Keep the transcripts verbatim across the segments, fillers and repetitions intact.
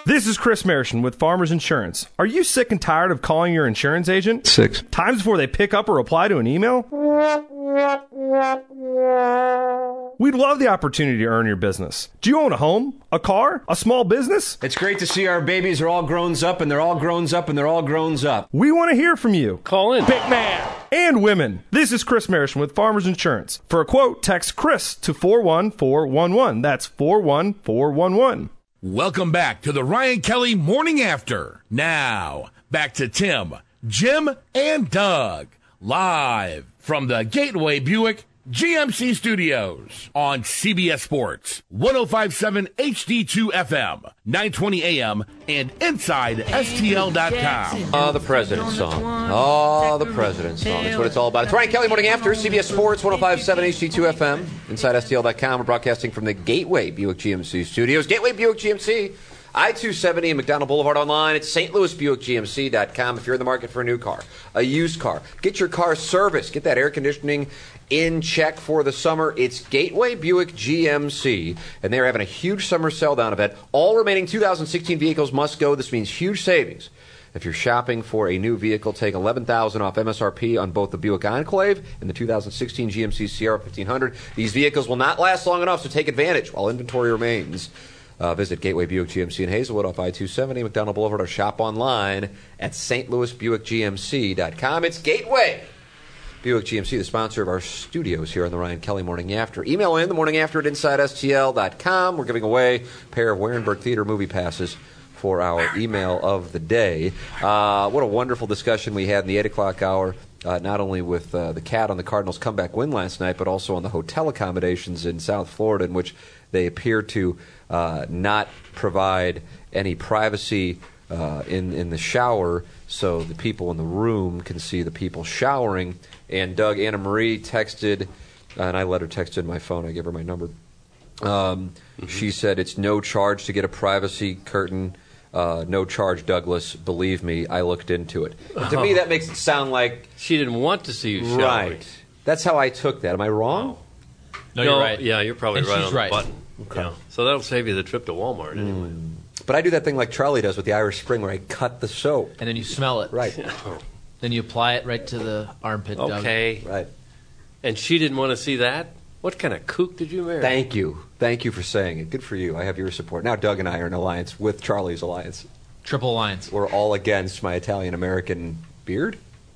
This is Chris Marison with Farmers Insurance. Are you sick and tired of calling your insurance agent? Six. Times before they pick up or reply to an email? We'd love the opportunity to earn your business. Do you own a home, a car, a small business? It's great to see our babies are all grown up, and they're all grown up, and they're all grown up. We want to hear from you. Call in. Big man. And women. This is Chris Marison with Farmers Insurance. For a quote, text Chris to four one four one one. That's four one four one one. Welcome back to the Ryan Kelly Morning After. Now, back to Tim, Jim, and Doug. Live from the Gateway Buick G M C Studios on C B S Sports, one oh five point seven H D two F M, nine twenty A M, and inside S T L dot com. Oh, the President's song. Oh, the President's song. That's what it's all about. It's Ryan Kelly Morning After, C B S Sports, one oh five point seven H D two F M, inside S T L dot com. We're broadcasting from the Gateway Buick G M C Studios. Gateway Buick G M C, I two seventy and McDonald Boulevard online. It's Saint Louis Buick G M C dot com. If you're in the market for a new car, a used car, get your car serviced, get that air conditioning in check for the summer. It's Gateway Buick G M C, and they're having a huge summer sell-down event. All remaining two thousand sixteen vehicles must go. This means huge savings. If you're shopping for a new vehicle, take eleven thousand dollars off M S R P on both the Buick Enclave and the two thousand sixteen G M C Sierra fifteen hundred. These vehicles will not last long enough, so take advantage while inventory remains. Uh, visit Gateway Buick G M C in Hazelwood off I two seventy, McDonald Boulevard, or shop online at Saint Louis Buick G M C dot com. It's Gateway Buick G M C, the sponsor of our studios here on the Ryan Kelly Morning After. Email in the morning after at inside S T L dot com. We're giving away a pair of Warenberg Theater movie passes for our email of the day. Uh, what a wonderful discussion we had in the eight o'clock hour, uh, not only with uh, the Cat on the Cardinals' comeback win last night, but also on the hotel accommodations in South Florida, in which they appear to uh, not provide any privacy uh, in, in the shower, so the people in the room can see the people showering. And Doug, Anna Marie texted, and I let her text in my phone. I gave her my number. Um, mm-hmm. She said it's no charge to get a privacy curtain. Uh, no charge, Douglas. Believe me, I looked into it. Oh. To me, that makes it sound like she didn't want to see you showering. Right. That's how I took that. Am I wrong? Oh. No, you're no, right. Yeah, you're probably and right she's on right. the button. Okay. Yeah. So that'll save you the trip to Walmart anyway. Mm. But I do that thing like Charlie does with the Irish Spring, where I cut the soap. And then you smell it. Right. Then you apply it right to the armpit. Okay. Doug. Right. And she didn't want to see that? What kind of kook did you marry? Thank you. Thank you for saying it. Good for you. I have your support. Now Doug and I are in alliance with Charlie's alliance. Triple alliance. We're all against my Italian-American beard.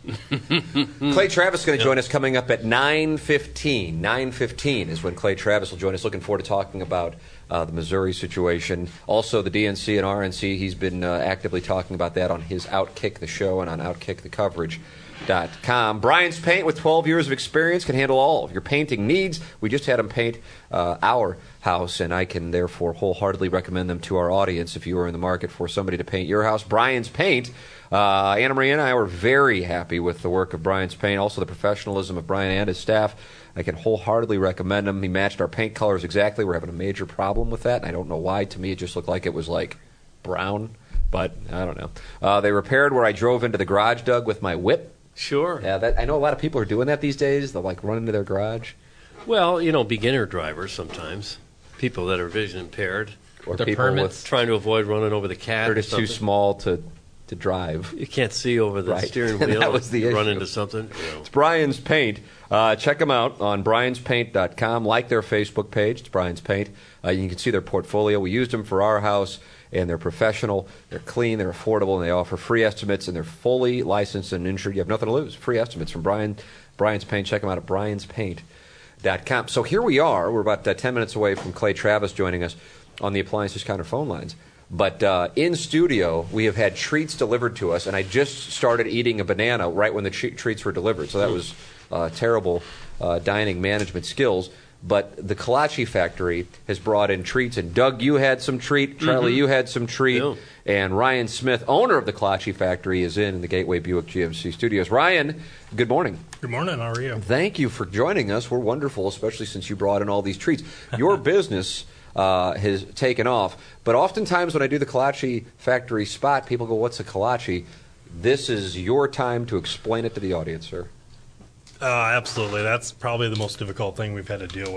Clay Travis is going to join us coming up at nine fifteen. nine fifteen is when Clay Travis will join us. Looking forward to talking about uh, the Missouri situation. Also, the D N C and R N C. He's been uh, actively talking about that on his Outkick the Show and on outkick the coverage dot com. Brian's Paint, with twelve years of experience, can handle all of your painting needs. We just had him paint uh, our house, and I can therefore wholeheartedly recommend them to our audience if you are in the market for somebody to paint your house. Brian's Paint. Uh, Anna Marie and I were very happy with the work of Brian's Paint, also the professionalism of Brian and his staff. I can wholeheartedly recommend him. He matched our paint colors exactly. We're having a major problem with that, and I don't know why. To me, it just looked like it was like brown, but I don't know. Uh, they repaired where I drove into the garage, Doug, with my whip. Sure. Yeah, that, I know a lot of people are doing that these days. They'll like run into their garage. Well, you know, beginner drivers sometimes, people that are vision impaired, Or Their people permits. with, trying to avoid running over the cat. they're or just too something. small to, to drive. You can't see over the Right. steering And wheel. that was the you Run issue. into something. You know. It's Brian's Paint. Uh, check them out on Brian's Paint dot com. Like their Facebook page. It's Brian's Paint. Uh, you can see their portfolio. We used them for our house, and they're professional, they're clean, they're affordable, and they offer free estimates, and they're fully licensed and insured. You have nothing to lose. Free estimates from Brian, Brian's Paint. Check them out at Brian's Paint dot com. So here we are. We're about uh, ten minutes away from Clay Travis joining us on the Appliances Counter phone lines. But uh, in studio, we have had treats delivered to us, and I just started eating a banana right when the tre- treats were delivered. So that was uh, terrible uh, dining management skills. But the Kolache Factory has brought in treats, and Doug, you had some treat. Charlie, Mm-hmm. you had some treat. Yeah. And Ryan Smith, owner of the Kolache Factory, is in the Gateway Buick G M C studios. Ryan, good morning. Good morning. How are you? Thank you for joining us. We're wonderful, especially since you brought in all these treats. Your business uh, has taken off, but oftentimes when I do the Kolache Factory spot, people go, what's a Kolache? This is your time to explain it to the audience, sir. Uh, absolutely. That's probably the most difficult thing we've had to deal with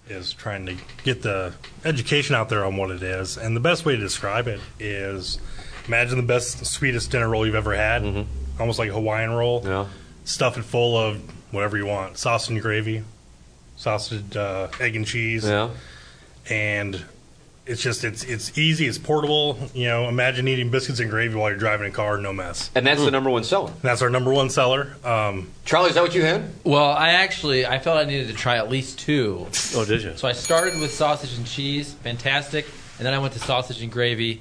is trying to get the education out there on what it is. And the best way to describe it is imagine the best, sweetest dinner roll you've ever had, mm-hmm. almost like a Hawaiian roll. Yeah. Stuff it full of whatever you want, sausage and gravy, sausage, uh, egg and cheese. Yeah. And it's just, it's it's easy, it's portable. You know, imagine eating biscuits and gravy while you're driving a car, no mess. And that's mm. the number one seller. And that's our number one seller. Um, Charlie, is that what you had? Well, I actually, I felt I needed to try at least two. Oh, did you? So I started with sausage and cheese, fantastic. And then I went to sausage and gravy,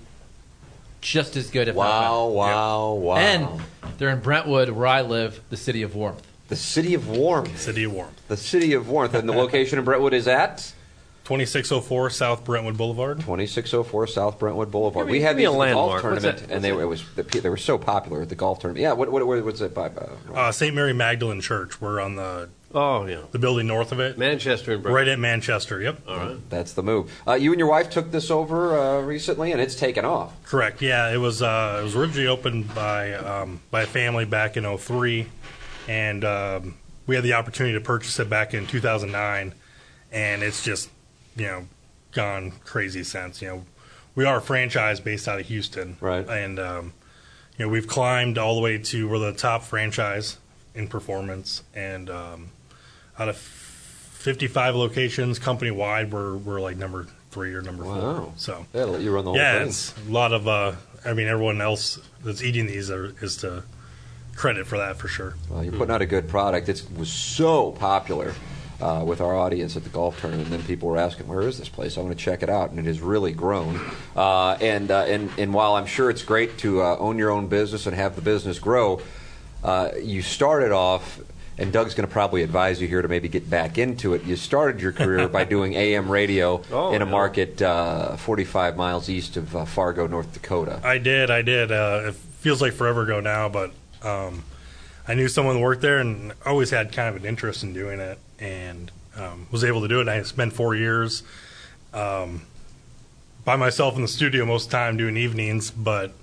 just as good, if wow, not better. Wow, wow, And they're in Brentwood, where I live, the city of warmth. The city of warmth. City of warmth. The city of warmth. And the location in Brentwood is at? twenty-six oh four South Brentwood Boulevard. twenty-six oh four South Brentwood Boulevard. Me, we had these these at the golf landmark. tournament, What's and they, it was they were so popular at the golf tournament. Yeah, what what, what was it by? Uh, uh, Saint Mary Magdalene Church. We're on the Oh, yeah. the building north of it. Manchester and Brentwood. Right at Manchester, yep. All right. That's the move. Uh, you and your wife took this over uh, recently, and it's taken off. Correct, yeah. It was uh, it was originally opened by um, by a family back in oh three, and um, we had the opportunity to purchase it back in two thousand nine, and it's just, you know, gone crazy since. You know, we are a franchise based out of Houston, right? And um, you know, we've climbed all the way to we're the top franchise in performance, and um, out of fifty-five locations company wide, we're we're like number three or number wow. four. So yeah, let you run the whole yeah, thing. it's a lot of. Uh, I mean, everyone else that's eating these are, is to credit for that for sure. Well, you're putting out a good product. It was so popular uh, with our audience at the golf tournament, and then people were asking, "Where is this place? I want to check it out." And it has really grown. Uh, and uh, and and while I'm sure it's great to uh, own your own business and have the business grow, uh, you started off. And Doug's going to probably advise you here to maybe get back into it. You started your career by doing A M radio oh, in a no. market uh, forty-five miles east of uh, Fargo, North Dakota. I did, I did. Uh, it feels like forever ago now, but um, I knew someone who worked there and always had kind of an interest in doing it, and um, was able to do it. And I spent four years um, by myself in the studio most of the time doing evenings, but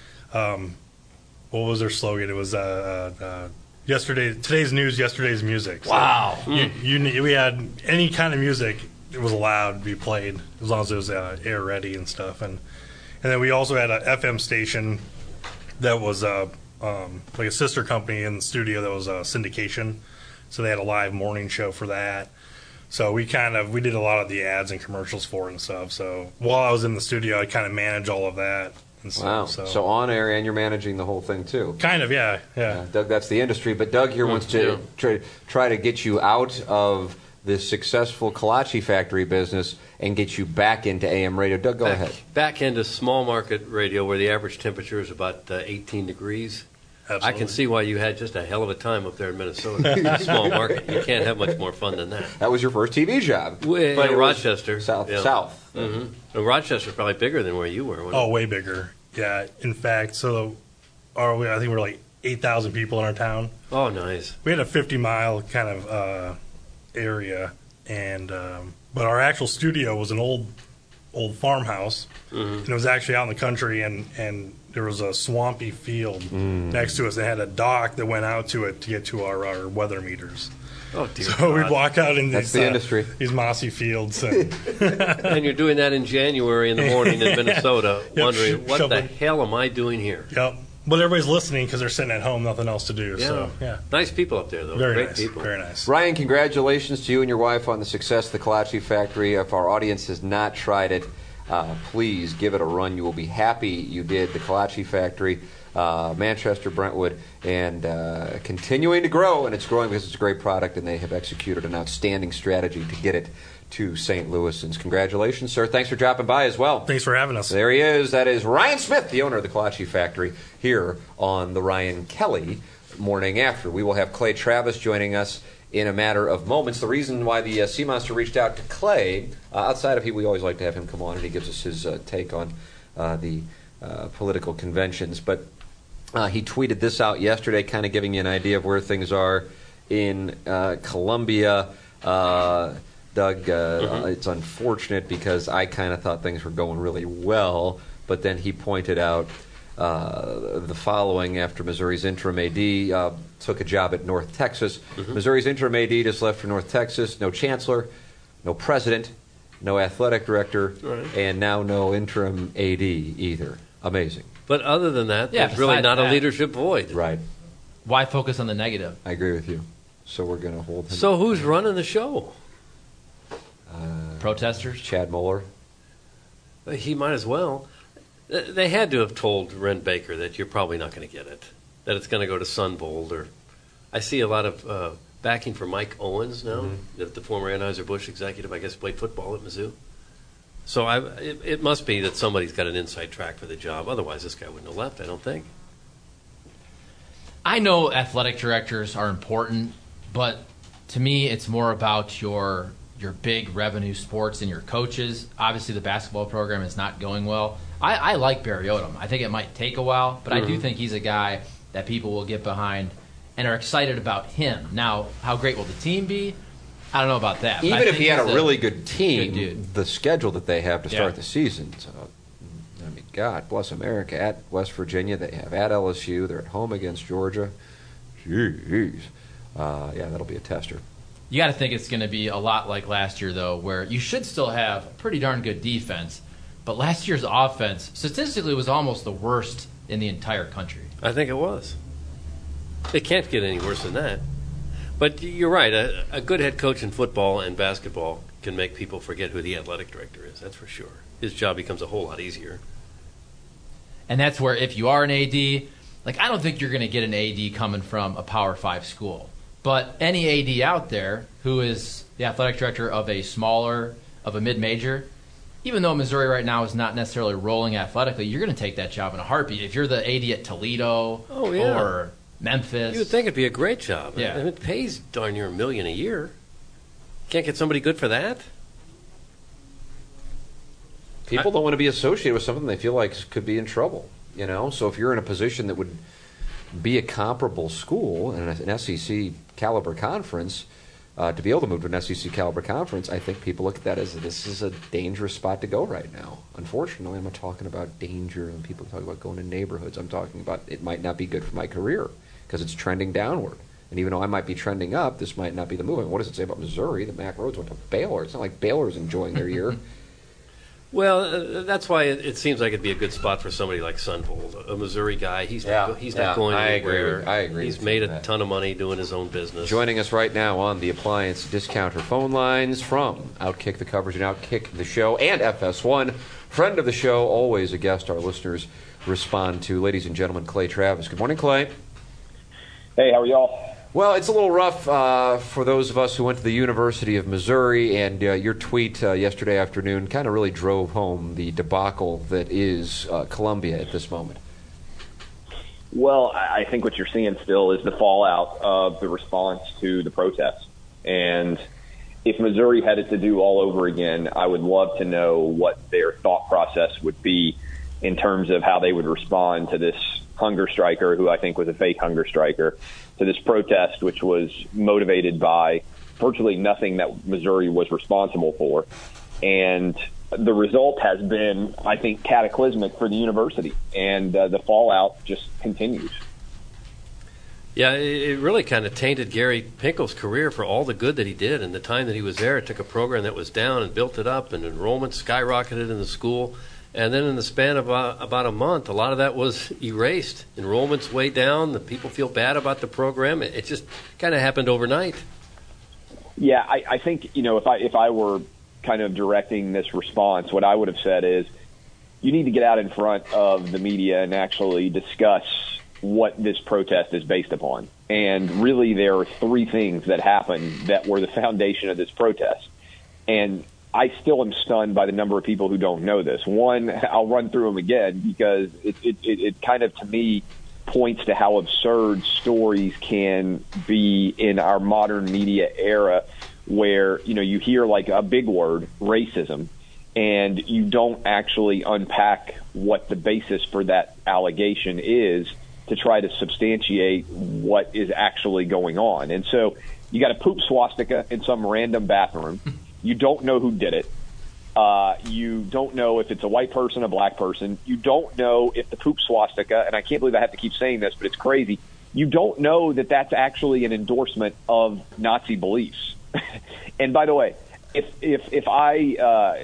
um, what was their slogan? It was uh, uh, Yesterday, today's news, yesterday's music. So wow! You, you, we had any kind of music it was allowed to be played as long as it was uh, air ready and stuff. And and then we also had an F M station that was uh, um, like a sister company in the studio that was uh, syndication. So they had a live morning show for that. So we kind of we did a lot of the ads and commercials for it and stuff. So while I was in the studio, I kind of managed all of that. So, wow. So. so on air, and you're managing the whole thing, too. Kind of, yeah. yeah. Uh, Doug, that's the industry. But Doug here mm, wants to yeah. try, try to get you out of this successful kolache factory business and get you back into A M radio. Doug, go back, ahead. Back into small market radio where the average temperature is about uh, eighteen degrees. Absolutely. I can see why you had just a hell of a time up there in Minnesota. Small market. You can't have much more fun than that. That was your first T V job. Well, but in Rochester. South. Yeah. South. Mm-hmm. And Rochester's probably bigger than where you were. Wasn't oh, it? way bigger. Yeah, in fact, so our, I think we we're like eight thousand people in our town. Oh, nice. We had a fifty mile kind of uh, area, and um, but our actual studio was an old old farmhouse, mm-hmm. and it was actually out in the country, and, and there was a swampy field mm. next to us that had a dock that went out to it to get to our, our weather meters. Oh, dear so God. we'd walk out in That's these, the uh, industry. these mossy fields. And, and you're doing that in January in the morning in Minnesota, yep, wondering, sh- what shoveling. the hell am I doing here? Yep. But everybody's listening because they're sitting at home, nothing else to do. Yeah. So, yeah. Nice people up there, though. Very Great nice. people. Very nice. Ryan, congratulations to you and your wife on the success of the Kolache Factory. If our audience has not tried it, uh, please give it a run. You will be happy you did. The Kolache Factory, uh, Manchester, Brentwood, and uh, continuing to grow, and it's growing because it's a great product, and they have executed an outstanding strategy to get it to Saint Louisans. Congratulations, sir. Thanks for dropping by as well. Thanks for having us. There he is. That is Ryan Smith, the owner of the Kolache Factory, here on the Ryan Kelly Morning After. We will have Clay Travis joining us in a matter of moments. The reason why the uh, Sea Monster reached out to Clay, uh, outside of he, we always like to have him come on, and he gives us his uh, take on uh, the uh, political conventions. But uh, he tweeted this out yesterday, kind of giving you an idea of where things are in uh, Columbia. Uh, Doug, uh, mm-hmm. it's unfortunate because I kind of thought things were going really well, but then he pointed out uh, the following after Missouri's interim A D uh, took a job at North Texas. Mm-hmm. Missouri's interim A D just left for North Texas. No chancellor, no president, no athletic director, Right. and now no interim A D either. Amazing. But other than that, Yeah, there's really besides not that- a leadership void. Right. Why focus on the negative? I agree with you. So we're going to hold him. So who's running the show? Protesters? Chad Mueller. He might as well. Th- They had to have told Ren Baker that you're probably not going to get it, that it's going to go to Sunvold. Or I see a lot of uh, backing for Mike Owens now, Mm-hmm. the, the former Anheuser-Busch executive, I guess played football at Mizzou. So I, it, it must be that somebody's got an inside track for the job. Otherwise, this guy wouldn't have left, I don't think. I know athletic directors are important, but to me, it's more about your your big revenue sports and your coaches. Obviously, the basketball program is not going well. I, I like Barry Odom. I think it might take a while, but I do think he's a guy that people will get behind and are excited about him. Now, how great will the team be? I don't know about that. but I Even if think he had a he's really good team, good dude. the schedule that they have to start Yeah. the season. So, I mean, God bless America. At West Virginia, they have at L S U. They're at home against Georgia. Jeez. Uh, yeah, that'll be a tester. You got to think it's going to be a lot like last year, though, where you should still have a pretty darn good defense, but last year's offense statistically was almost the worst in the entire country. I think it was. It can't get any worse than that. But you're right. A, a good head coach in football and basketball can make people forget who the athletic director is. That's for sure. His job becomes a whole lot easier. And that's where if you are an A D, like I don't think you're going to get an A D coming from a Power Five school. But any A D out there who is the athletic director of a smaller, of a mid-major, even though Missouri right now is not necessarily rolling athletically, you're going to take that job in a heartbeat. If you're the A D at Toledo Oh, yeah. or Memphis. You would think it'd be a great job. Yeah. And it pays darn near a million a year. Can't get somebody good for that? People don't want to be associated with something they feel like could be in trouble. You know, so if you're in a position that would be a comparable school in an S E C caliber conference, uh, to be able to move to an S E C caliber conference, I think people look at that as this is a dangerous spot to go right now. Unfortunately, I'm not talking about danger and people talk about going to neighborhoods. I'm talking about it might not be good for my career because it's trending downward. And even though I might be trending up, this might not be the move. And what does it say about Missouri? The Mac Rhodes went to Baylor. It's not like Baylor's enjoying their year. Well, uh, that's why it, it seems like it'd be a good spot for somebody like Sunvold, a Missouri guy. He's Yeah, not, he's yeah, not going I agree anywhere. with- I agree He's with made you a on that. ton of money doing his own business. Joining us right now on the Appliance Discounter phone lines from Outkick the Coverage and Outkick the Show and F S one, friend of the show, always a guest our listeners respond to. Ladies and gentlemen, Clay Travis. Good morning, Clay. Hey, how are y'all? Well, it's a little rough uh, for those of us who went to the University of Missouri, and uh, your tweet uh, yesterday afternoon kind of really drove home the debacle that is uh, Columbia at this moment. Well, I I think what you're seeing still is the fallout of the response to the protests. And if Missouri had it to do all over again, I would love to know what their thought process would be in terms of how they would respond to this hunger striker, who I think was a fake hunger striker, to this protest, which was motivated by virtually nothing that Missouri was responsible for. And the result has been, I think, cataclysmic for the university, and uh, the fallout just continues. Yeah, it, it really kind of tainted Gary Pinkel's career for all the good that he did. And the time that he was there, it took a program that was down and built it up, and enrollment skyrocketed in the school. And then in the span of uh, about a month, a lot of that was erased. Enrollment's way down. The people feel bad about the program. It, it just kind of happened overnight. Yeah, I, I think, you know, if I if I were kind of directing this response, what I would have said is you need to get out in front of the media and actually discuss what this protest is based upon. And really there are three things that happened that were the foundation of this protest. And I still am stunned by the number of people who don't know this. One, I'll run through them again because it, it, it, it kind of, to me, points to how absurd stories can be in our modern media era where, you know, you hear like a big word, racism, and you don't actually unpack what the basis for that allegation is to try to substantiate what is actually going on. And so you got a poop swastika in some random bathroom. You don't know who did it. Uh, you don't know if it's a white person, a black person. You don't know if the poop swastika, and I can't believe I have to keep saying this, but it's crazy. You don't know that that's actually an endorsement of Nazi beliefs. And by the way, if if if I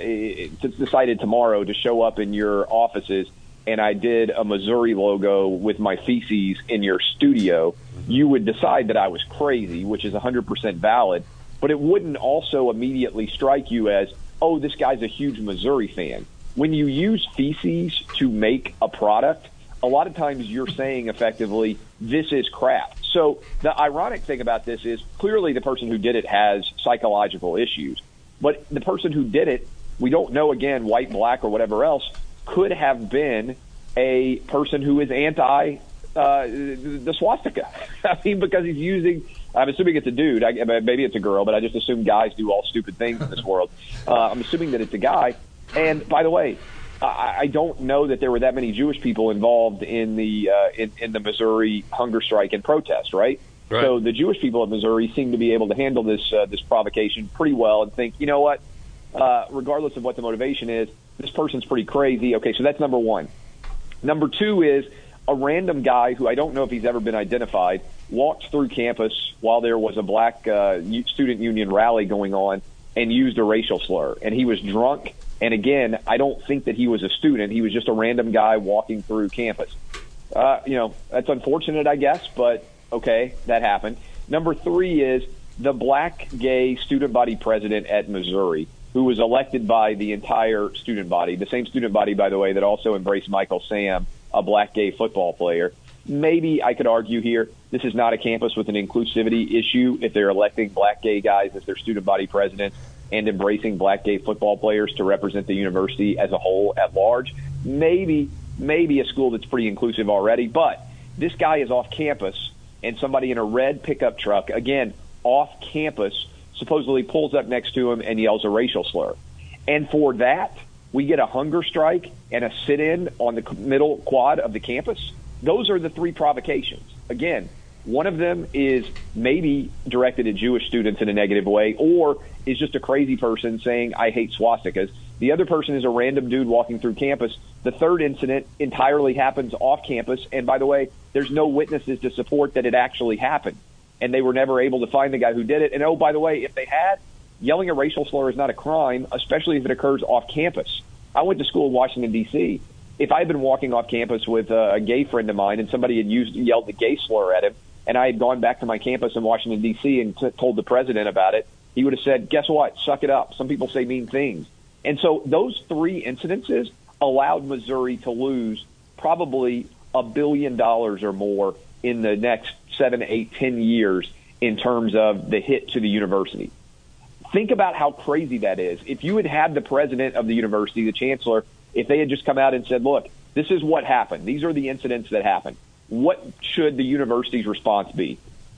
uh, decided tomorrow to show up in your offices and I did a Missouri logo with my feces in your studio, you would decide that I was crazy, which is one hundred percent valid. But it wouldn't also immediately strike you as, oh, this guy's a huge Missouri fan. When you use feces to make a product, a lot of times you're saying effectively, this is crap. So the ironic thing about this is clearly the person who did it has psychological issues. But the person who did it, we don't know, again, white, black, or whatever else, could have been a person who is anti uh, the swastika. I mean, because he's using, I'm assuming it's a dude. I, maybe it's a girl, but I just assume guys do all stupid things in this world. Uh, I'm assuming that it's a guy. And by the way, I, I don't know that there were that many Jewish people involved in the uh, in, in the Missouri hunger strike and protest, right? Right. So the Jewish people of Missouri seem to be able to handle this uh, this provocation pretty well and think, you know what, uh, regardless of what the motivation is, this person's pretty crazy. Okay, so that's number one. Number two is a random guy who I don't know if he's ever been identified walked through campus while there was a black uh, student union rally going on and used a racial slur. And he was drunk. And again, I don't think that he was a student. He was just a random guy walking through campus. Uh, you know, that's unfortunate, I guess, but okay, that happened. Number three is the black gay student body president at Missouri, who was elected by the entire student body, the same student body, by the way, that also embraced Michael Sam, a black gay football player. Maybe I could argue here this is not a campus with an inclusivity issue if they're electing black gay guys as their student body president and embracing black gay football players to represent the university as a whole at large. Maybe, maybe a school that's pretty inclusive already, but this guy is off campus and somebody in a red pickup truck, again, off campus, supposedly pulls up next to him and yells a racial slur. And for that, we get a hunger strike and a sit-in on the middle quad of the campus. Those are the three provocations. Again, one of them is maybe directed at Jewish students in a negative way, or is just a crazy person saying, I hate swastikas. The other person is a random dude walking through campus. The third incident entirely happens off campus. And by the way, there's no witnesses to support that it actually happened. And they were never able to find the guy who did it. And oh, by the way, if they had, yelling a racial slur is not a crime, especially if it occurs off campus. I went to school in Washington, D C If I had been walking off campus with a gay friend of mine and somebody had used yelled the gay slur at him, and I had gone back to my campus in Washington, D C and t- told the president about it, he would have said, guess what? Suck it up. Some people say mean things. And so those three incidences allowed Missouri to lose probably a billion dollars or more in the next seven, eight, ten years in terms of the hit to the university. Think about how crazy that is. If you had had the president of the university, the chancellor, if they had just come out and said, look, this is what happened. These are the incidents that happened. What should the university's response be?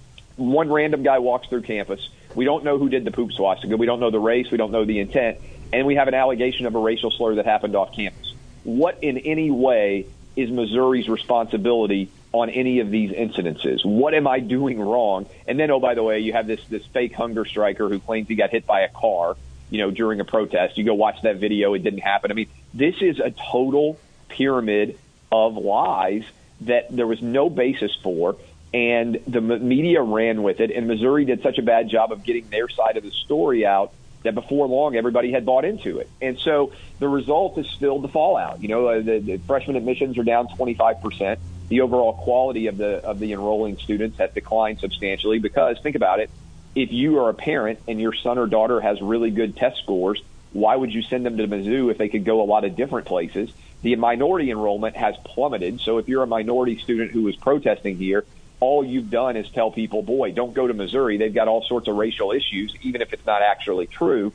One random guy walks through campus. We don't know who did the poop swastika. We don't know the race. We don't know the intent. And we have an allegation of a racial slur that happened off campus. What in any way is Missouri's responsibility on any of these incidences? What am I doing wrong? And then, oh, by the way, you have this this fake hunger striker who claims he got hit by a car, you know, during a protest. You go watch that video. It didn't happen. I mean, this is a total pyramid of lies that there was no basis for, and the media ran with it, and Missouri did such a bad job of getting their side of the story out that before long everybody had bought into it. And so the result is still the fallout. You know, the, the freshman admissions are down twenty-five percent. The overall quality of the of the enrolling students has declined substantially because, think about it, if you are a parent and your son or daughter has really good test scores, why would you send them to Mizzou if they could go a lot of different places? The minority enrollment has plummeted. So if you're a minority student who is protesting here, all you've done is tell people, boy, don't go to Missouri. They've got all sorts of racial issues, even if it's not actually true.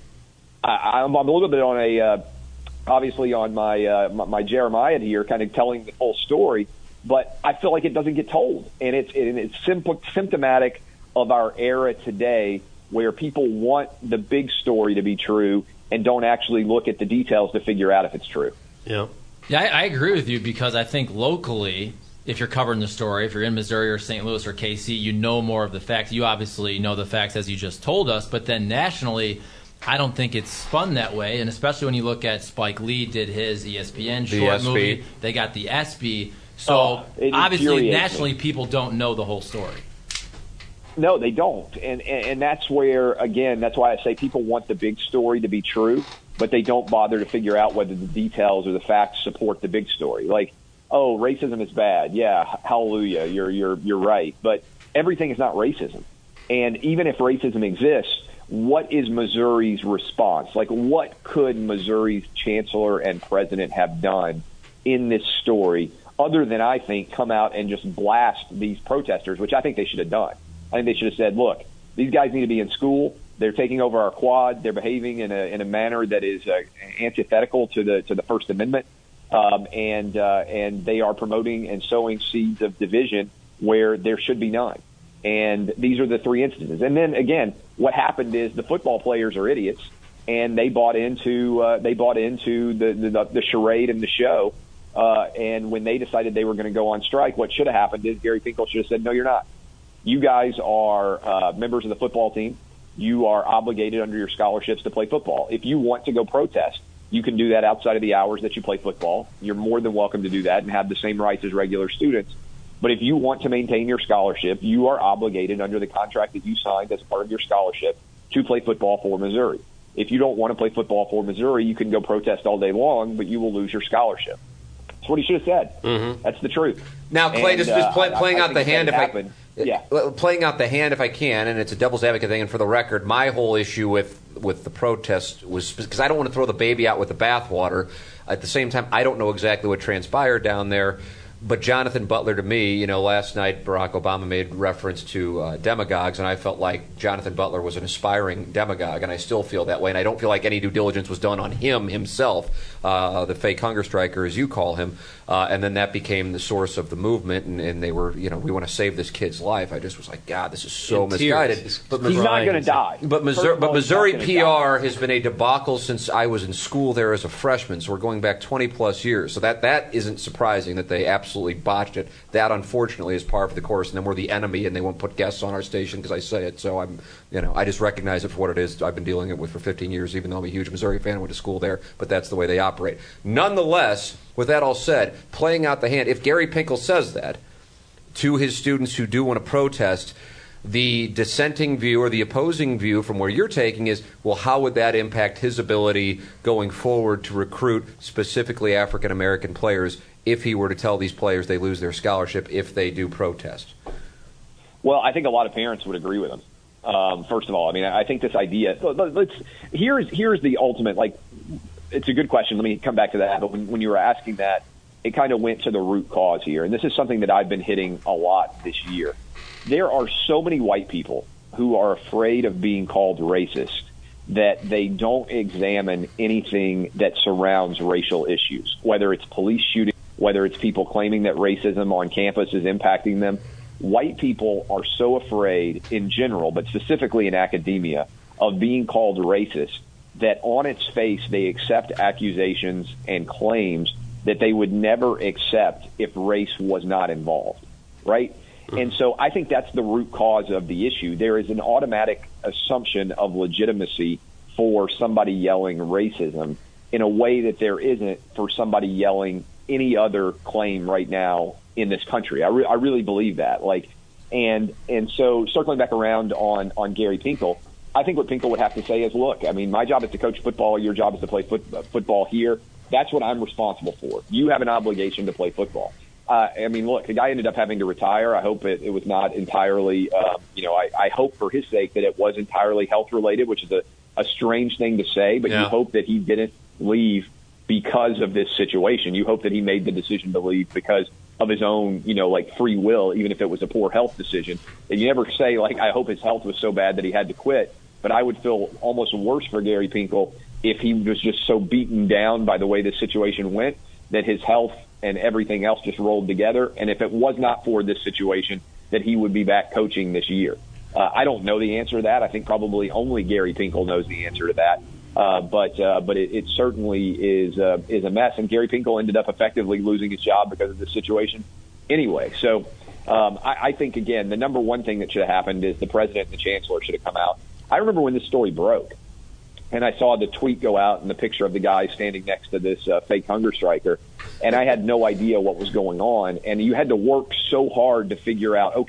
I, I'm, I'm a little bit on a, uh, obviously on my, uh, my, my Jeremiah here, kind of telling the whole story, but I feel like it doesn't get told. And it's, and it's simple, symptomatic of our era today where people want the big story to be true and don't actually look at the details to figure out if it's true. Yeah. Yeah, I, I agree with you because I think locally, if you're covering the story, if you're in Missouri or Saint Louis or K C, you know more of the facts. You obviously know the facts as you just told us, but then nationally, I don't think it's spun that way, and especially when you look at Spike Lee did his E S P N short movie. They got the S B. So oh, obviously, nationally, me. people don't know the whole story. No, they don't. And, and and that's where, again, that's why I say people want the big story to be true, but they don't bother to figure out whether the details or the facts support the big story. Like, oh, racism is bad. Yeah, hallelujah, you're you're you're right. But everything is not racism. And even if racism exists, what is Missouri's response? Like, what could Missouri's chancellor and president have done in this story other than, I think, come out and just blast these protesters, which I think they should have done. I think they should have said, look, these guys need to be in school. They're taking over our quad. They're behaving in a in a manner that is uh, antithetical to the to the First Amendment, um, and uh, and they are promoting and sowing seeds of division where there should be none. And these are the three instances. And then again, what happened is the football players are idiots, and they bought into uh, they bought into the, the the charade and the show. Uh, and when they decided they were going to go on strike, what should have happened is Gary Pinkel should have said, "No, you're not. You guys are uh, members of the football team. You are obligated under your scholarships to play football. If you want to go protest, you can do that outside of the hours that you play football. You're more than welcome to do that and have the same rights as regular students. But if you want to maintain your scholarship, you are obligated under the contract that you signed as part of your scholarship to play football for Missouri. If you don't want to play football for Missouri, you can go protest all day long, but you will lose your scholarship." That's what he should have said. Mm-hmm. That's the truth. Now, Clay, and, just, just play, uh, playing I, I out the hand, if happened. I yeah, playing out the hand if I can, and it's a devil's advocate thing. And for the record, my whole issue with with the protest was because I don't want to throw the baby out with the bathwater. At the same time, I don't know exactly what transpired down there. But Jonathan Butler, to me, you know, last night Barack Obama made reference to uh, demagogues, and I felt like Jonathan Butler was an aspiring demagogue, and I still feel that way. And I don't feel like any due diligence was done on him himself, uh, the fake hunger striker, as you call him. Uh, and then that became the source of the movement, and, and they were, you know, we want to save this kid's life. I just was like, God, this is so In misguided. tears. But he's not going to die. But Missouri, all, but Missouri he's not P R die. has been a debacle since I was in school there as a freshman. So we're going back twenty plus years. So that that isn't surprising that they absolutely botched it. That, unfortunately, is par for the course, and then we're the enemy, and they won't put guests on our station because I say it. So I'm, you know, I just recognize it for what it is. I've been dealing it with for fifteen years, even though I'm a huge Missouri fan. I went to school there, but that's the way they operate. Nonetheless, with that all said, playing out the hand, if Gary Pinkel says that to his students who do want to protest, the dissenting view or the opposing view from where you're taking is, well, how would that impact his ability going forward to recruit specifically African American players if he were to tell these players they lose their scholarship if they do protest? Well, I think a lot of parents would agree with him. Um, first of all, I mean, I think this idea. Let's here's here's the ultimate. Like, it's a good question. Let me come back to that. But when, when you were asking that, it kind of went to the root cause here, and this is something that I've been hitting a lot this year. There are so many white people who are afraid of being called racist that they don't examine anything that surrounds racial issues, whether it's police shootings, whether it's people claiming that racism on campus is impacting them. White people are so afraid in general, but specifically in academia, of being called racist that on its face they accept accusations and claims that they would never accept if race was not involved, right? And so I think that's the root cause of the issue. There is an automatic assumption of legitimacy for somebody yelling racism in a way that there isn't for somebody yelling any other claim right now in this country. I, re- I really believe that. Like, and and so circling back around on, on Gary Pinkel, I think what Pinkel would have to say is, look, I mean, my job is to coach football. Your job is to play foot, uh, football here. That's what I'm responsible for. You have an obligation to play football. Uh, I mean, look, the guy ended up having to retire. I hope it, it was not entirely, uh, you know, I, I hope for his sake that it was entirely health related, which is a, a strange thing to say, but yeah. you hope that he didn't leave because of this situation. You hope that he made the decision to leave because of his own, you know, like free will, even if it was a poor health decision. And you never say, like, I hope his health was so bad that he had to quit. But I would feel almost worse for Gary Pinkel if he was just so beaten down by the way this situation went that his health and everything else just rolled together. And if it was not for this situation, that he would be back coaching this year. Uh, I don't know the answer to that. I think probably only Gary Pinkel knows the answer to that. Uh, but uh, but it, it certainly is uh, is a mess. And Gary Pinkel ended up effectively losing his job because of this situation anyway. So um, I, I think, again, the number one thing that should have happened is the president and the chancellor should have come out. I remember when this story broke, and I saw the tweet go out and the picture of the guy standing next to this uh, fake hunger striker, and I had no idea what was going on. And you had to work so hard to figure out, okay,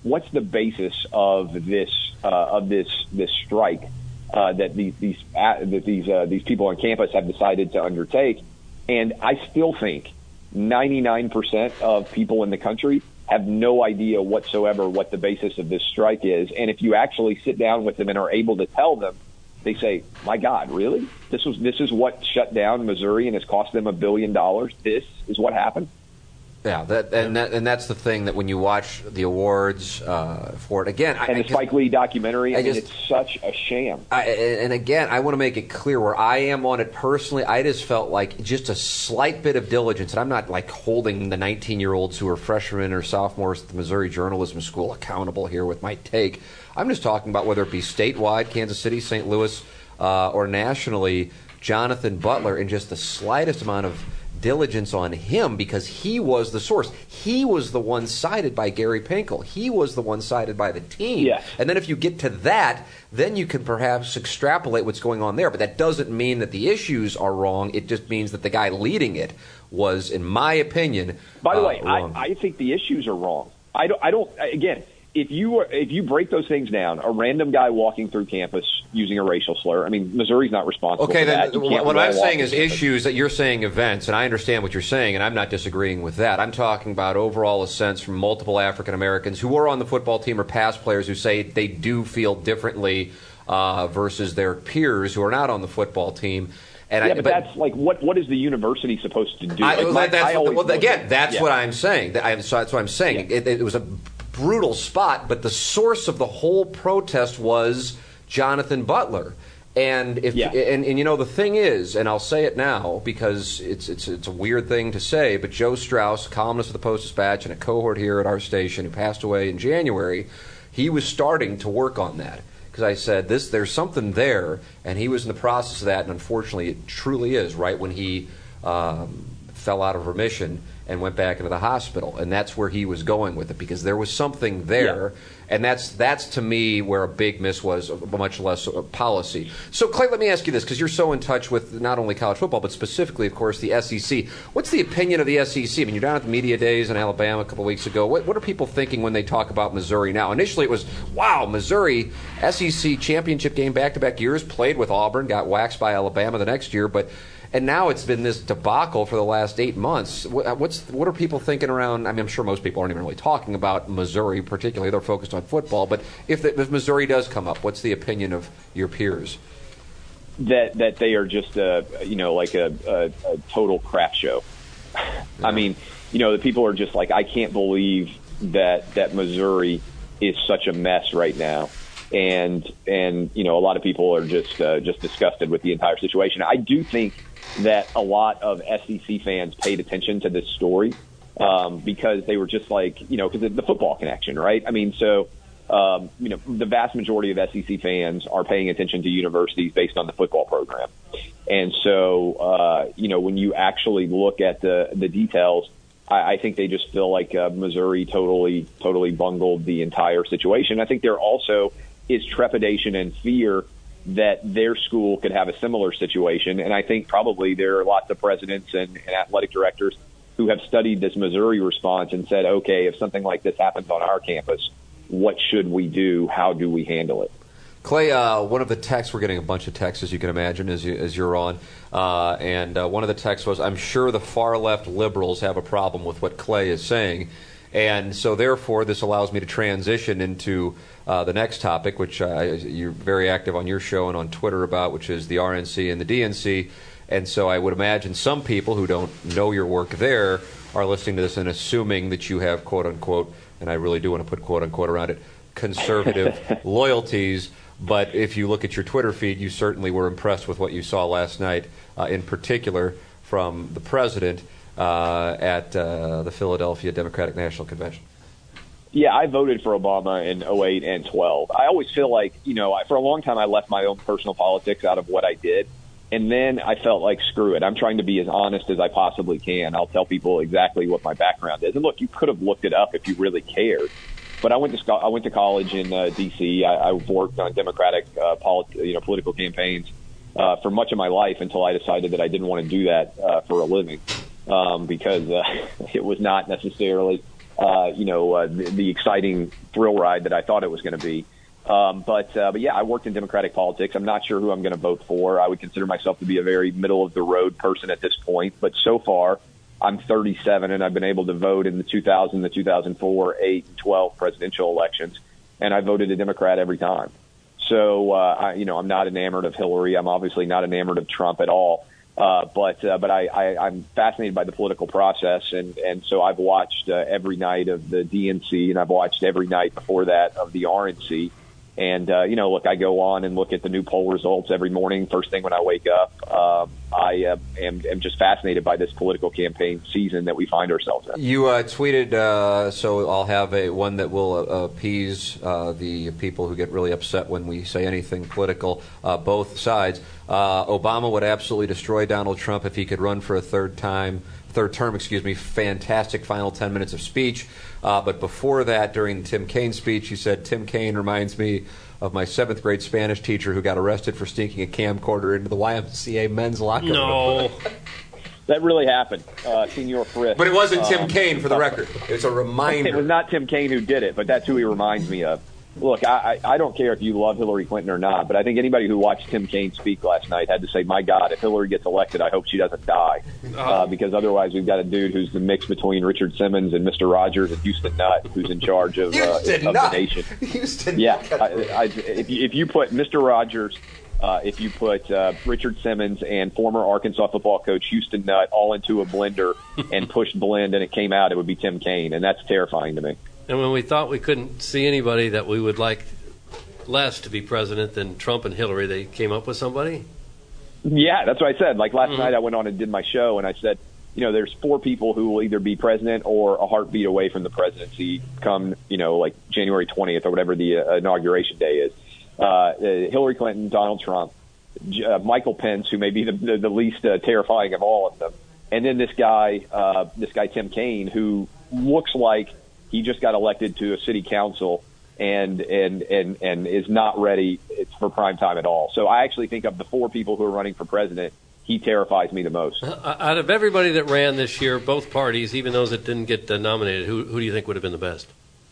what's the basis of this uh, of this this strike uh, that these these uh, that these uh, these people on campus have decided to undertake? And I still think ninety-nine percent of people in the country have no idea whatsoever what the basis of this strike is. And if you actually sit down with them and are able to tell them, they say, my God, really? This was this is what shut down Missouri and has cost them a billion dollars? This is what happened? Yeah, that, and that, and that's the thing that when you watch the awards uh, for it again, and I, the Spike Lee documentary, I, I mean, just, it's such a sham. I, and again, I want to make it clear where I am on it personally. I just felt like just a slight bit of diligence, and I'm not like holding the nineteen-year-olds who are freshmen or sophomores at the Missouri Journalism School accountable here with my take. I'm just talking about whether it be statewide, Kansas City, Saint Louis, uh, or nationally, Jonathan Butler, and just the slightest amount of diligence on him, because he was the source. He was the one cited by Gary Pinkel. He was the one cited by the team. Yes. And then if you get to that, then you can perhaps extrapolate what's going on there. But that doesn't mean that the issues are wrong. It just means that the guy leading it was, in my opinion, By the uh, way, wrong. I, I think the issues are wrong. I don't. I don't. Again, if you are, if you break those things down, a random guy walking through campus using a racial slur. I mean, Missouri's not responsible Okay, for then that. You can't what let I'm a walk saying is through campus. issues that you're saying events, and I understand what you're saying, and I'm not disagreeing with that. I'm talking about overall assents from multiple African Americans who are on the football team or past players who say they do feel differently uh, versus their peers who are not on the football team. And yeah, I, but, but that's like what what is the university supposed to do? I, Like, well, my- that's I what, always well, look again, at- that's yeah. what I'm saying. That I, so that's what I'm saying. Yeah. It, it was a brutal spot, but the source of the whole protest was Jonathan Butler. And if Yeah. and, and you know the thing is, and I'll say it now because it's it's it's a weird thing to say, but Joe Strauss, columnist of the Post-Dispatch and a cohort here at our station who passed away in January, he was starting to work on that. Because I said, this, there's something there, and he was in the process of that, and unfortunately it truly is, right when he um, fell out of remission and went back into the hospital. And that's where he was going with it, because there was something there, Yeah. and that's, that's to me, where a big miss was, much less a policy. So, Clay, let me ask you this, because you're so in touch with not only college football, but specifically, of course, the S E C. What's the opinion of the S E C? I mean, you're down at the media days in Alabama a couple weeks ago. What, what are people thinking when they talk about Missouri now? Initially, it was, wow, Missouri, S E C championship game back-to-back years, played with Auburn, got waxed by Alabama the next year, but and now it's been this debacle for the last eight months. What, what's what are people thinking around? I mean, I'm sure most people aren't even really talking about Missouri particularly. They're focused on football. But if, the, if Missouri does come up, what's the opinion of your peers? that that they are just a you know like a, a, a total crap show. Yeah. I mean, you know, the people are just like, I can't believe that that Missouri is such a mess right now, and and you know, a lot of people are just uh, just disgusted with the entire situation. I do think that a lot of S E C fans paid attention to this story um, because they were just like, you know, because of the football connection, right? I mean, so. Um, you know, the vast majority of S E C fans are paying attention to universities based on the football program. And so, uh, you know, when you actually look at the, the details, I, I think they just feel like uh, Missouri totally, totally bungled the entire situation. I think there also is trepidation and fear that their school could have a similar situation. And I think probably there are lots of presidents and, and athletic directors who have studied this Missouri response and said, okay, if something like this happens on our campus, what should we do? How do we handle it? Clay, uh, one of the texts, we're getting a bunch of texts, as you can imagine, as, you, as you're on, uh, and uh, one of the texts was, I'm sure the far-left liberals have a problem with what Clay is saying, and so therefore this allows me to transition into uh, the next topic, which uh, you're very active on your show and on Twitter about, which is the R N C and the D N C, and so I would imagine some people who don't know your work there are listening to this and assuming that you have, quote-unquote, and I really do want to put quote-unquote around it, conservative loyalties. But if you look at your Twitter feed, you certainly were impressed with what you saw last night, uh, in particular from the president uh, at uh, the Philadelphia Democratic National Convention. Yeah, I voted for Obama in oh eight and twelve. I always feel like, you know, for a long time I left my own personal politics out of what I did. And then I felt like, screw it. I'm trying to be as honest as I possibly can. I'll tell people exactly what my background is. And look, you could have looked it up if you really cared. But I went to I went to college in uh, D C. I, I worked on Democratic uh, polit- you know, political campaigns uh, for much of my life until I decided that I didn't want to do that uh, for a living um, because uh, it was not necessarily uh, you know, uh, the, the exciting thrill ride that I thought it was going to be. Um, but, uh, but yeah, I worked in Democratic politics. I'm not sure who I'm going to vote for. I would consider myself to be a very middle of the road person at this point. But so far, I'm thirty-seven, and I've been able to vote in the two thousand, the two thousand four, eight, and twelve presidential elections, and I voted a Democrat every time. So, uh, I, you know, I'm not enamored of Hillary. I'm obviously not enamored of Trump at all. Uh, but uh, but I, I, I'm fascinated by the political process, and, and so I've watched uh, every night of the D N C, and I've watched every night before that of the R N C. And, uh, you know, look, I go on and look at the new poll results every morning, first thing when I wake up. Um, I uh, am, am just fascinated by this political campaign season that we find ourselves in. You uh, tweeted, uh, so I'll have a one that will uh, appease uh, the people who get really upset when we say anything political, uh, both sides. Uh, Obama would absolutely destroy Donald Trump if he could run for a third time. Third term, excuse me. Fantastic final ten minutes of speech. Uh, but before that, during the Tim Kaine speech, you said, Tim Kaine reminds me of my seventh grade Spanish teacher who got arrested for sneaking a camcorder into the Y M C A men's locker room. No. That really happened, uh, Senor Frisk. But it wasn't Tim um, Kaine, for the record. It's a reminder. It was not Tim Kaine who did it, but that's who he reminds me of. Look, I, I don't care if you love Hillary Clinton or not, but I think anybody who watched Tim Kaine speak last night had to say, my God, if Hillary gets elected, I hope she doesn't die. Uh, because otherwise we've got a dude who's the mix between Richard Simmons and Mister Rogers and Houston Nutt, who's in charge of, uh, of the nation. Houston yeah, I, I, if, you, if you put Mister Rogers, uh, if you put uh, Richard Simmons and former Arkansas football coach Houston Nutt all into a blender and pushed blend and it came out, it would be Tim Kaine, and that's terrifying to me. And when we thought we couldn't see anybody that we would like less to be president than Trump and Hillary, they came up with somebody? Yeah, that's what I said. Like last Mm-hmm. night I went on and did my show, and I said, you know, there's four people who will either be president or a heartbeat away from the presidency come, you know, like January twentieth or whatever the uh, inauguration day is. Uh, uh, Hillary Clinton, Donald Trump, uh, Michael Pence, who may be the, the, the least uh, terrifying of all of them, and then this guy, uh, this guy Tim Kaine, who looks like he just got elected to a city council and and and and is not ready for prime time at all. So I actually think of the four people who are running for president, he terrifies me the most. Uh, out of everybody that ran this year, both parties, even those that didn't get uh, nominated, who, who do you think would have been the best?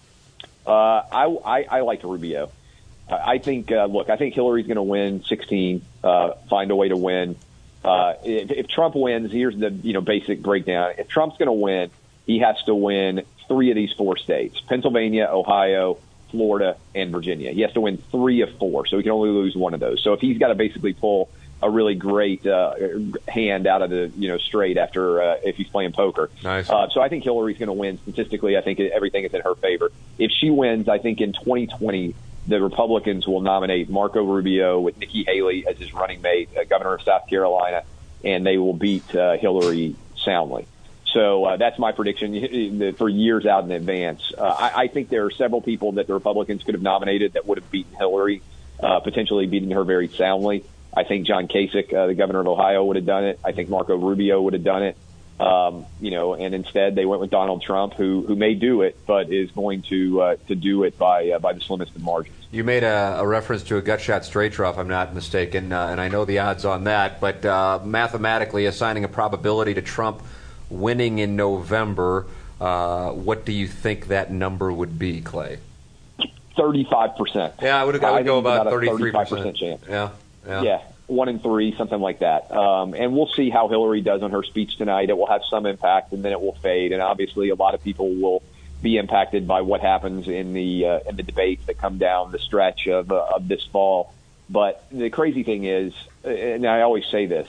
Uh, I, I, I like Rubio. I, I think, uh, look, I think Hillary's going to win sixteen, uh, find a way to win. Uh, if, if Trump wins, here's the you know basic breakdown. If Trump's going to win, he has to win three of these four states: Pennsylvania, Ohio, Florida, and Virginia. He has to win three of four, so he can only lose one of those. So if he's got to basically pull a really great uh, hand out of the you know straight after uh, if he's playing poker. Nice. Uh, so I think Hillary's going to win statistically. I think everything is in her favor. If she wins, I think in twenty twenty the Republicans will nominate Marco Rubio with Nikki Haley as his running mate, uh, governor of South Carolina, and they will beat uh, Hillary soundly. So uh, that's my prediction for years out in advance. Uh, I, I think there are several people that the Republicans could have nominated that would have beaten Hillary, uh, potentially beating her very soundly. I think John Kasich, uh, the governor of Ohio, would have done it. I think Marco Rubio would have done it. Um, you know, and instead they went with Donald Trump, who who may do it, but is going to uh, to do it by uh, by the slimmest of margins. You made a, a reference to a gut shot straight draw, if I'm not mistaken, uh, and I know the odds on that. But uh, mathematically, assigning a probability to Trump winning in November, uh, what do you think that number would be, Clay? Thirty-five percent. Yeah, I would, I would go about thirty-three percent chance. Yeah, yeah, yeah, one in three, something like that. Um, and we'll see how Hillary does on her speech tonight. It will have some impact, and then it will fade. And obviously, a lot of people will be impacted by what happens in the uh, in the debates that come down the stretch of uh, of this fall. But the crazy thing is, and I always say this,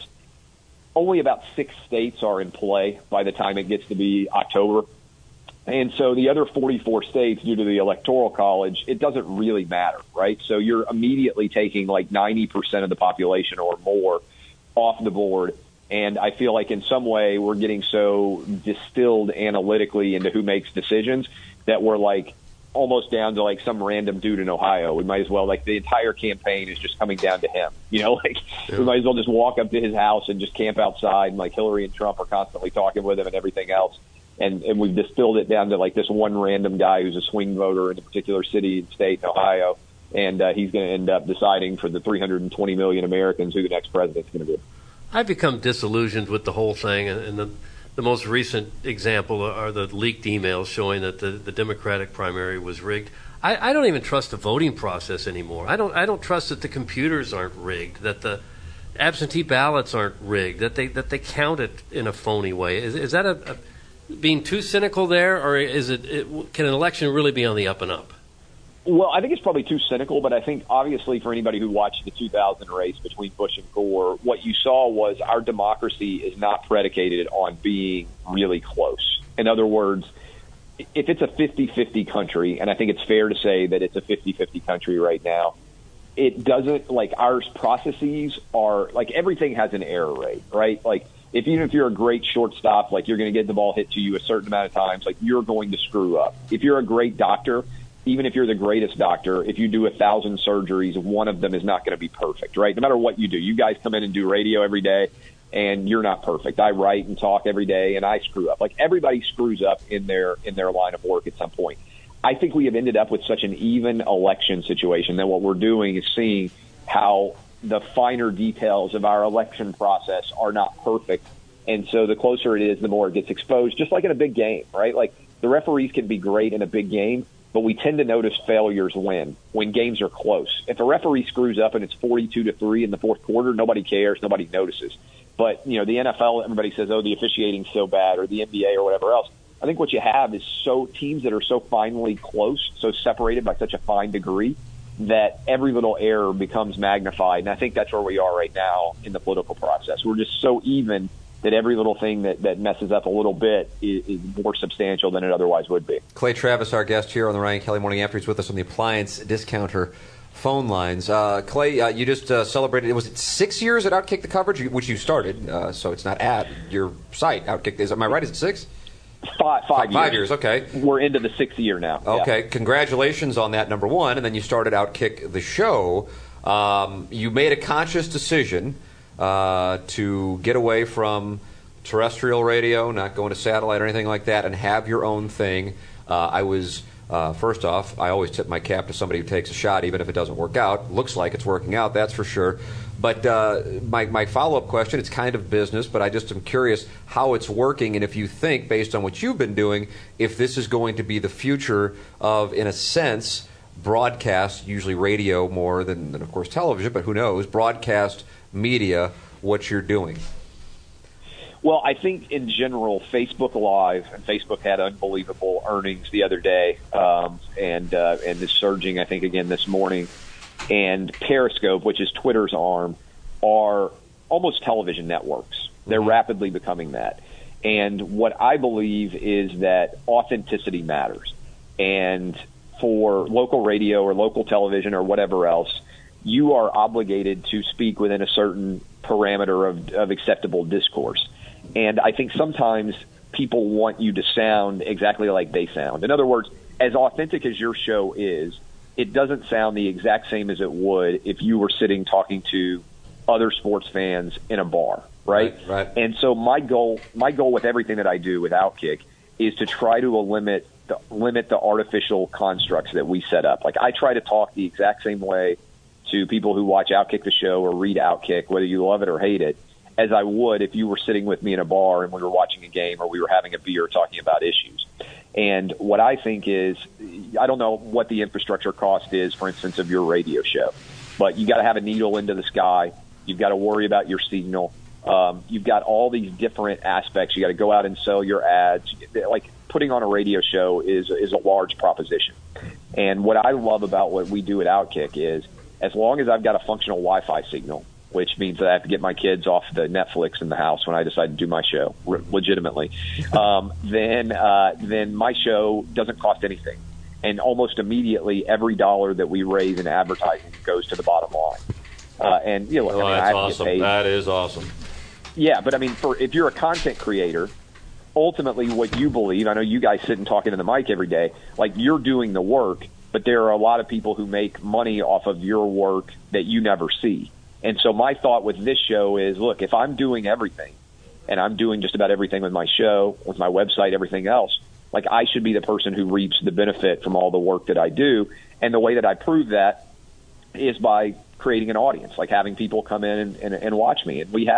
only about six states are in play by the time it gets to be October. And so the other forty-four states, due to the Electoral College, it doesn't really matter, right? So you're immediately taking like ninety percent of the population or more off the board. And I feel like in some way we're getting so distilled analytically into who makes decisions that we're like almost down to like some random dude in Ohio. We might as well, like the entire campaign is just coming down to him. You know, like yeah. we might as well just walk up to his house and just camp outside, and like Hillary and Trump are constantly talking with him and everything else. And, and we've distilled it down to like this one random guy who's a swing voter in a particular city and state in Ohio. And uh, he's going to end up deciding for the three hundred twenty million Americans who the next president's going to be. I've become disillusioned with the whole thing. And the, the most recent example are the leaked emails showing that the, the Democratic primary was rigged. I, I don't even trust the voting process anymore. I don't I don't trust that the computers aren't rigged, that the absentee ballots aren't rigged, that they that they count it in a phony way. Is, is that a, a being too cynical there, or is it, it can an election really be on the up and up? Well, I think it's probably too cynical, but I think obviously for anybody who watched the two thousand race between Bush and Gore, what you saw was our democracy is not predicated on being really close. In other words, if it's a fifty-fifty country, and I think it's fair to say that it's a fifty-fifty country right now, it doesn't, like, our processes are, like, everything has an error rate, right? Like, if even if you're a great shortstop, like, you're going to get the ball hit to you a certain amount of times, like, you're going to screw up. If you're a great doctor, even if you're the greatest doctor, if you do a thousand surgeries, one of them is not going to be perfect, right? No matter what you do. You guys come in and do radio every day, and you're not perfect. I write and talk every day, and I screw up. Like, everybody screws up in their in their line of work at some point. I think we have ended up with such an even election situation that what we're doing is seeing how the finer details of our election process are not perfect. And so the closer it is, the more it gets exposed, just like in a big game, right? Like, the referees can be great in a big game, but we tend to notice failures when when games are close. If a referee screws up and it's forty-two to three in the fourth quarter, nobody cares, nobody notices. But, you know, the N F L, everybody says, oh, the officiating's so bad, or the N B A or whatever else. I think what you have is so teams that are so finely close, so separated by such a fine degree, that every little error becomes magnified. And I think that's where we are right now in the political process. We're just so even that every little thing that, that messes up a little bit is, is more substantial than it otherwise would be. Clay Travis, our guest here on the Ryan Kelly Morning After. He's with us on the Appliance Discounter phone lines. Uh, Clay, uh, you just uh, celebrated, was it six years at Outkick the Coverage, which you started, uh, so it's not at your site, Outkick. Is, am I right? Is it six? Five, five, five years. years, okay. We're into the sixth year now. Okay, yeah. Congratulations on that, number one. And then you started Outkick the show. Um, you made a conscious decision uh, to get away from terrestrial radio, not going to satellite or anything like that, and have your own thing. Uh, I was, uh, first off, I always tip my cap to somebody who takes a shot, even if it doesn't work out. Looks like it's working out, that's for sure. But uh, my, my follow-up question, it's kind of business, but I just am curious how it's working, and if you think, based on what you've been doing, if this is going to be the future of, in a sense, broadcast, usually radio more than, than of course, television, but who knows, broadcast media, what you're doing. Well, I think in general, Facebook Live, and Facebook had unbelievable earnings the other day, um, and uh, and is surging, I think, again this morning. And Periscope, which is Twitter's arm, are almost television networks. They're mm-hmm. rapidly becoming that. And what I believe is that authenticity matters. And for local radio or local television or whatever else, you are obligated to speak within a certain parameter of, of acceptable discourse. And I think sometimes people want you to sound exactly like they sound. In other words, as authentic as your show is, it doesn't sound the exact same as it would if you were sitting talking to other sports fans in a bar, right? Right, right. And so my goal, my goal with everything that I do with Outkick is to try to limit the, limit the artificial constructs that we set up. Like, I try to talk the exact same way to people who watch Outkick the show or read Outkick, whether you love it or hate it, as I would if you were sitting with me in a bar and we were watching a game or we were having a beer talking about issues. And what I think is, I don't know what the infrastructure cost is, for instance, of your radio show, but you got to have a needle into the sky. You've got to worry about your signal. Um, you've got all these different aspects. You got to go out and sell your ads. Like, putting on a radio show is is a large proposition. And what I love about what we do at Outkick is, as long as I've got a functional Wi-Fi signal, which means that I have to get my kids off the Netflix in the house when I decide to do my show, r- legitimately, um, then uh, then my show doesn't cost anything. And almost immediately, every dollar that we raise in advertising goes to the bottom line. Uh, and, you know, look, oh, I mean, that's I have awesome. to get paid. That is awesome. Yeah, but I mean, for if you're a content creator, ultimately what you believe, I know you guys sit and talk into the mic every day, like, you're doing the work, but there are a lot of people who make money off of your work that you never see. And so my thought with this show is, look, if I'm doing everything, and I'm doing just about everything with my show, with my website, everything else, like, I should be the person who reaps the benefit from all the work that I do. And the way that I prove that is by creating an audience, like having people come in and, and, and watch me. And we had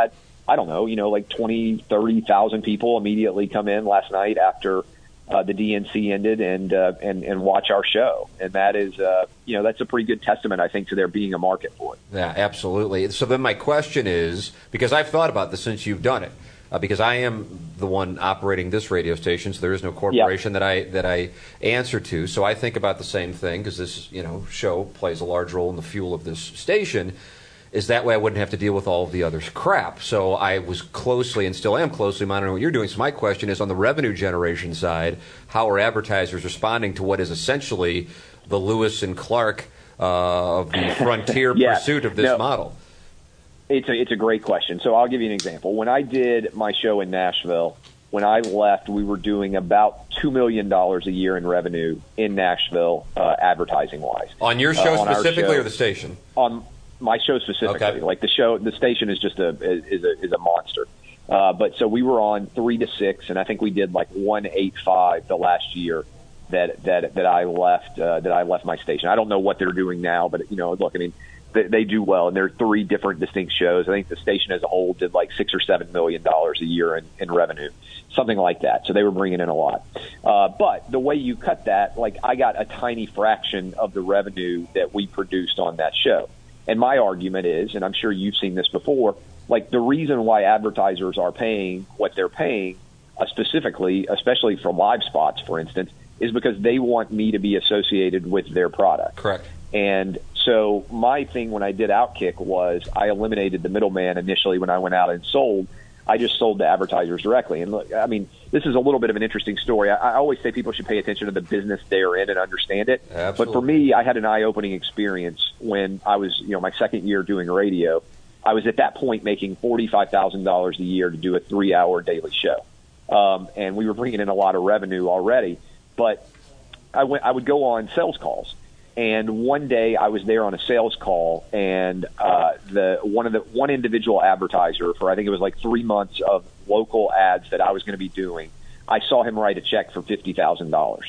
I don't know, you know, like twenty, thirty thousand people immediately come in last night after uh, the D N C ended and, uh, and and watch our show. And that is, uh, you know, that's a pretty good testament, I think, to there being a market for it. Yeah, absolutely. So then my question is, because I've thought about this since you've done it, uh, because I am the one operating this radio station, so there is no corporation yeah. that I that I answer to. So I think about the same thing, because this, you know, show plays a large role in the fuel of this station. Is that way I wouldn't have to deal with all of the other crap. So I was closely and still am closely monitoring what you're doing. So my question is, on the revenue generation side, how are advertisers responding to what is essentially the Lewis and Clark uh, of the frontier yeah, pursuit of this no, model? It's a, it's a great question. So I'll give you an example. When I did my show in Nashville, when I left, we were doing about two million dollars a year in revenue in Nashville, uh, advertising-wise. On your show uh, on specifically show, or the station? On my show specifically. Okay. Like the show, the station is just a is a is a monster. Uh, but so we were on three to six, and I think we did like one eight five the last year that that that I left uh, that I left my station. I don't know what they're doing now, but you know, look, I mean, they, they do well, and there are three different distinct shows. I think the station as a whole did like six or seven million dollars a year in, in revenue, something like that. So they were bringing in a lot. Uh, but the way you cut that, like I got a tiny fraction of the revenue that we produced on that show. And my argument is, and I'm sure you've seen this before, like the reason why advertisers are paying what they're paying, uh, specifically, especially for live spots, for instance, is because they want me to be associated with their product. Correct. And so my thing when I did Outkick was I eliminated the middleman initially when I went out and sold. I just sold to advertisers directly. And look, I mean, this is a little bit of an interesting story. I, I always say people should pay attention to the business they're in and understand it. Absolutely. But for me, I had an eye-opening experience when I was, you know, my second year doing radio. I was at that point making forty-five thousand dollars a year to do a three-hour daily show. Um, and we were bringing in a lot of revenue already. But I went, I would go on sales calls. And one day I was there on a sales call, and uh, the one of the one individual advertiser for I think it was like three months of local ads that I was going to be doing, I saw him write a check for fifty thousand dollars.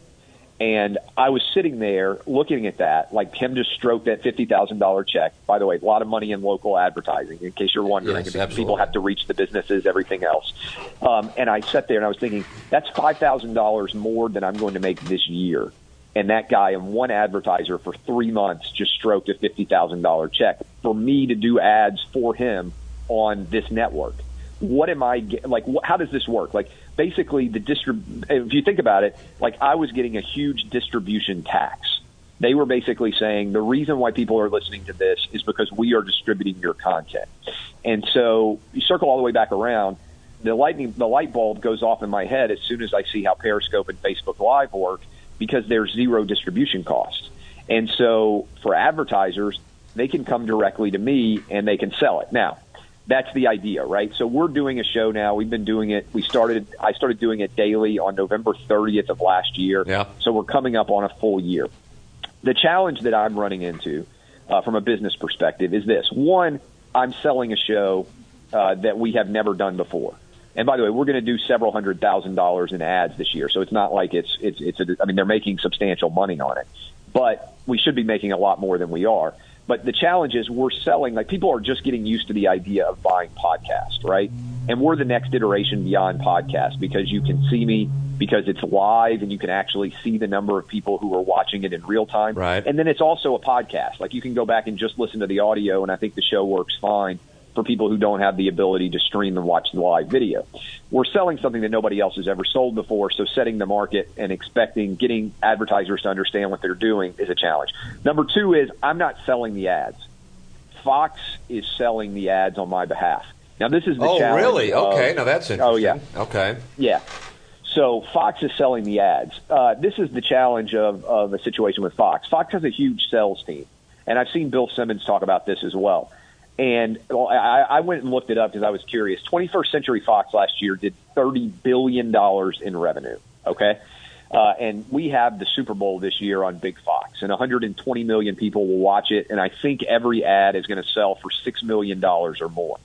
And I was sitting there looking at that, like him just stroked that fifty thousand dollars check. By the way, a lot of money in local advertising, in case you're wondering. Yes, I mean, absolutely. people have to reach the businesses, everything else. Um, and I sat there and I was thinking, that's five thousand dollars more than I'm going to make this year. And that guy and one advertiser for three months just stroked a fifty thousand dollars check for me to do ads for him on this network. What am I like? How does this work? Like, basically, the distrib- if you think about it, like I was getting a huge distribution tax. They were basically saying the reason why people are listening to this is because we are distributing your content. And so you circle all the way back around. The lightning, the light bulb goes off in my head as soon as I see how Periscope and Facebook Live work, because there's zero distribution costs. And so for advertisers, they can come directly to me and they can sell it. Now, that's the idea, right? So we're doing a show now. We've been doing it. We started, I started doing it daily on November thirtieth of last year. Yeah. So we're coming up on a full year. The challenge that I'm running into uh, from a business perspective is this. One, I'm selling a show uh, that we have never done before. And by the way, we're going to do several hundred thousand dollars in ads this year, so it's not like it's it's it's. A, I mean, they're making substantial money on it, but we should be making a lot more than we are. But the challenge is we're selling, like people are just getting used to the idea of buying podcasts, right? And we're the next iteration beyond podcast because you can see me, because it's live and you can actually see the number of people who are watching it in real time. Right. And then it's also a podcast. Like you can go back and just listen to the audio, and I think the show works fine for people who don't have the ability to stream and watch the live video. We're selling something that nobody else has ever sold before, so setting the market and expecting, getting advertisers to understand what they're doing is a challenge. Number two is I'm not selling the ads. Fox is selling the ads on my behalf. Now, this is the oh, challenge. Oh, really? Okay, of, now that's interesting. Oh, yeah. Okay. Yeah. So Fox is selling the ads. Uh, this is the challenge of, of a situation with Fox. Fox has a huge sales team, and I've seen Bill Simmons talk about this as well. And I, I went and looked it up because I was curious. twenty-first Century Fox last year did thirty billion dollars in revenue, okay? Uh, and we have the Super Bowl this year on Big Fox, and one hundred twenty million people will watch it, and I think every ad is going to sell for six million dollars or more.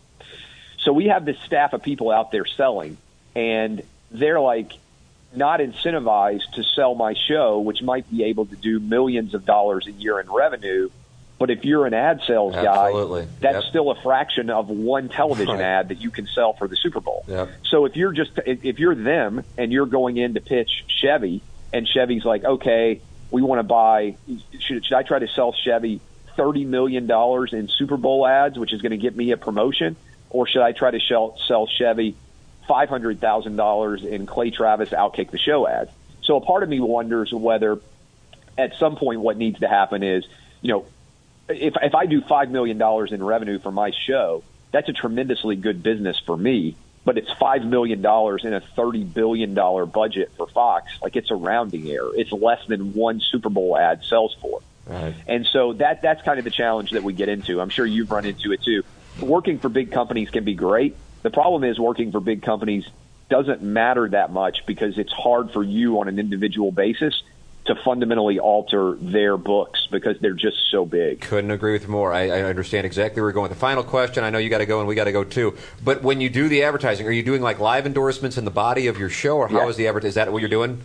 So we have this staff of people out there selling, and they're like not incentivized to sell my show, which might be able to do millions of dollars a year in revenue, But if you're an ad sales Absolutely. guy, that's Yep. still a fraction of one television Right. ad that you can sell for the Super Bowl. Yep. So if you're just if if you're them and you're going in to pitch Chevy, and Chevy's like, okay, we want to buy. Should, should I try to sell Chevy thirty million dollars in Super Bowl ads, which is going to get me a promotion, or should I try to sell, sell Chevy five hundred thousand dollars in Clay Travis Outkick the Show ads? So a part of me wonders whether at some point what needs to happen is, you know, if if I do five million dollars in revenue for my show, that's a tremendously good business for me. But it's five million dollars in a thirty billion dollars budget for Fox. Like, it's a rounding error. It's less than one Super Bowl ad sells for. Right. And so that that's kind of the challenge that we get into. I'm sure you've run into it too. Working for big companies can be great. The problem is working for big companies doesn't matter that much because it's hard for you on an individual basis to fundamentally alter their books because they're just so big. Couldn't agree with you more. I, I understand exactly where we're going. The final question, I know you got to go and we got to go too, but when you do the advertising, are you doing like live endorsements in the body of your show, or how Yeah. is the advertising? Is that what you're doing?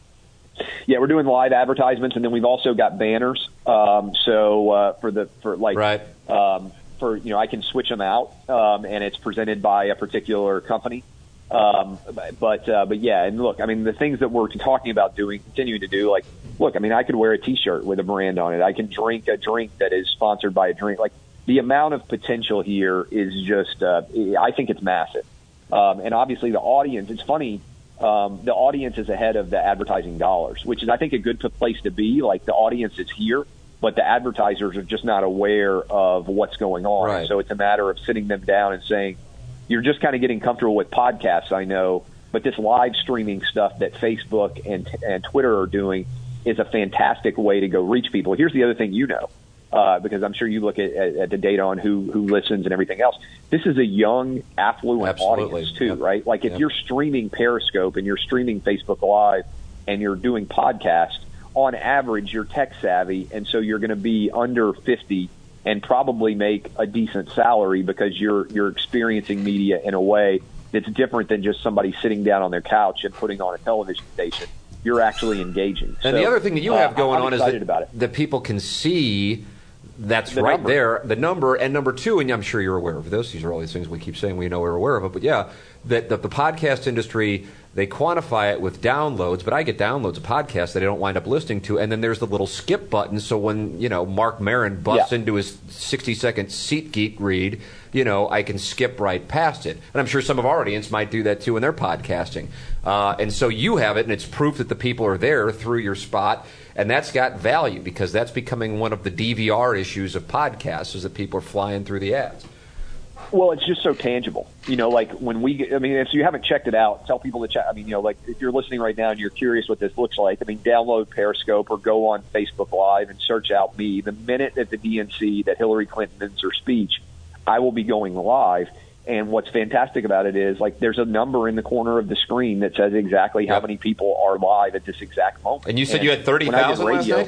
Yeah, we're doing live advertisements, and then we've also got banners. Um, so uh, for the for like Right. um, for you know, I can switch them out, um, and it's presented by a particular company. Um, but uh, but yeah, and look, I mean, the things that we're talking about doing, continuing to do, like, look, I mean, I could wear a T-shirt with a brand on it. I can drink a drink that is sponsored by a drink. Like, the amount of potential here is just, uh, I think it's massive. Um, and obviously, the audience. It's funny. Um, the audience is ahead of the advertising dollars, which is, I think, a good place to be. Like, the audience is here, but the advertisers are just not aware of what's going on. Right. So it's a matter of sitting them down and saying, you're just kind of getting comfortable with podcasts, I know, but this live streaming stuff that Facebook and and Twitter are doing is a fantastic way to go reach people. Here's the other thing you know, uh, because I'm sure you look at, at, at the data on who, who listens and everything else. This is a young, affluent Absolutely. audience, too, Yep. right? Like, if Yep. you're streaming Periscope and you're streaming Facebook Live and you're doing podcasts, on average, you're tech savvy, and so you're going to be under fifty and probably make a decent salary because you're you're experiencing media in a way that's different than just somebody sitting down on their couch and putting on a television station. You're actually engaging. And So, the other thing that you have uh, going I'm on is excited that, about it. that people can see that's The right number. there, the number, and number two, and I'm sure you're aware of this, these are all these things we keep saying we know we're aware of it, but yeah, that, that the podcast industry, they quantify it with downloads, but I get downloads of podcasts that I don't wind up listening to, and then there's the little skip button, so when, you know, Mark Maron busts Yeah. into his sixty-second SeatGeek read, you know, I can skip right past it. And I'm sure some of our audience might do that too in their podcasting. Uh, and so you have it, and it's proof that the people are there through your spot, and that's got value because that's becoming one of the D V R issues of podcasts is that people are flying through the ads. Well, it's just so tangible. You know, like when we get, I mean, if you haven't checked it out, tell people to check. I mean, you know, like if you're listening right now and you're curious what this looks like, I mean, download Periscope or go on Facebook Live and search out me. The minute at the D N C that Hillary Clinton ends her speech, I will be going live. And what's fantastic about it is, like, there's a number in the corner of the screen that says exactly how Yep. many people are live at this exact moment. And you said you had thirty when I did thousand last radio- night?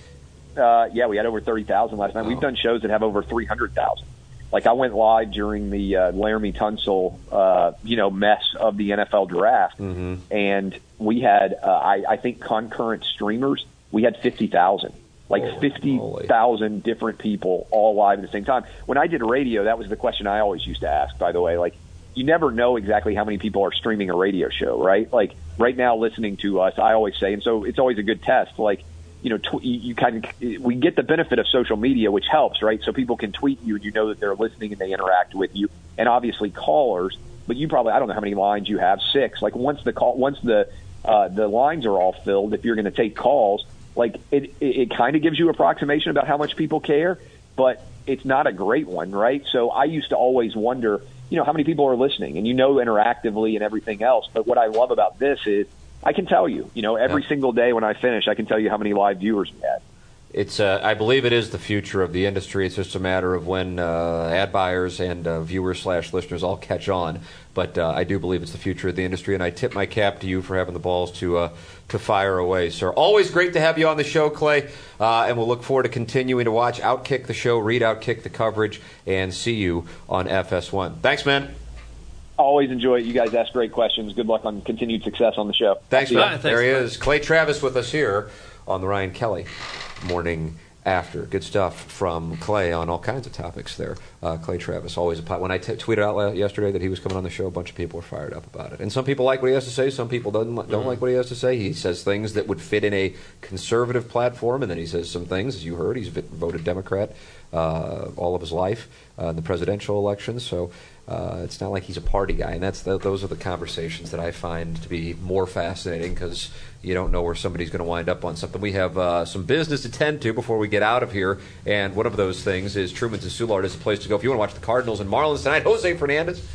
Uh, yeah, we had over thirty thousand last night. Wow. We've done shows that have over three hundred thousand. Like, I went live during the uh, Laramie Tunsil, uh, you know, mess of the N F L draft, Mm-hmm. and we had, uh, I, I think, concurrent streamers. We had fifty thousand, like Holy fifty moly. thousand different people all live at the same time. When I did radio, that was the question I always used to ask. By the way, like, you never know exactly how many people are streaming a radio show, right? Like, right now, listening to us, I always say, and so it's always a good test, like, you know, tw- you, you kind of, we get the benefit of social media, which helps, right? So people can tweet you and you know that they're listening and they interact with you, and obviously callers. But you probably, I don't know how many lines you have, six. Like, once the call, once the uh, the lines are all filled, if you're going to take calls, like, it, it, it kind of gives you approximation about how much people care, but it's not a great one, right? So I used to always wonder, you know, how many people are listening, and you know, interactively and everything else. But what I love about this is, I can tell you, you know, every Yeah. single day when I finish, I can tell you how many live viewers we had. It's, uh, I believe it is the future of the industry. It's just a matter of when uh, ad buyers and uh, viewers slash listeners all catch on. But uh, I do believe it's the future of the industry, and I tip my cap to you for having the balls to uh, to fire away, sir. Always great to have you on the show, Clay, uh, and we'll look forward to continuing to watch Outkick the show, read Outkick the coverage, and see you on F S one. Thanks, man. Always enjoy it. You guys ask great questions. Good luck on continued success on the show. Thanks, See ya. man. thanks, There he Clay. is. Clay Travis with us here on the Ryan Kelly Morning after. Good stuff from Clay on all kinds of topics there. Uh, Clay Travis, always a pot. When I t- tweeted out yesterday that he was coming on the show, a bunch of people were fired up about it. And some people like what he has to say, some people don't, don't mm-hmm. like what he has to say. He says things that would fit in a conservative platform, and then he says some things, as you heard, he's voted Democrat uh, all of his life uh, in the presidential elections. So uh, it's not like he's a party guy. And that's the, those are the conversations that I find to be more fascinating, because you don't know where somebody's going to wind up on something. We have uh, some business to tend to before we get out of here, and one of those things is Truman's and Soulard is a place to go. If you want to watch the Cardinals and Marlins tonight, Jose Fernandez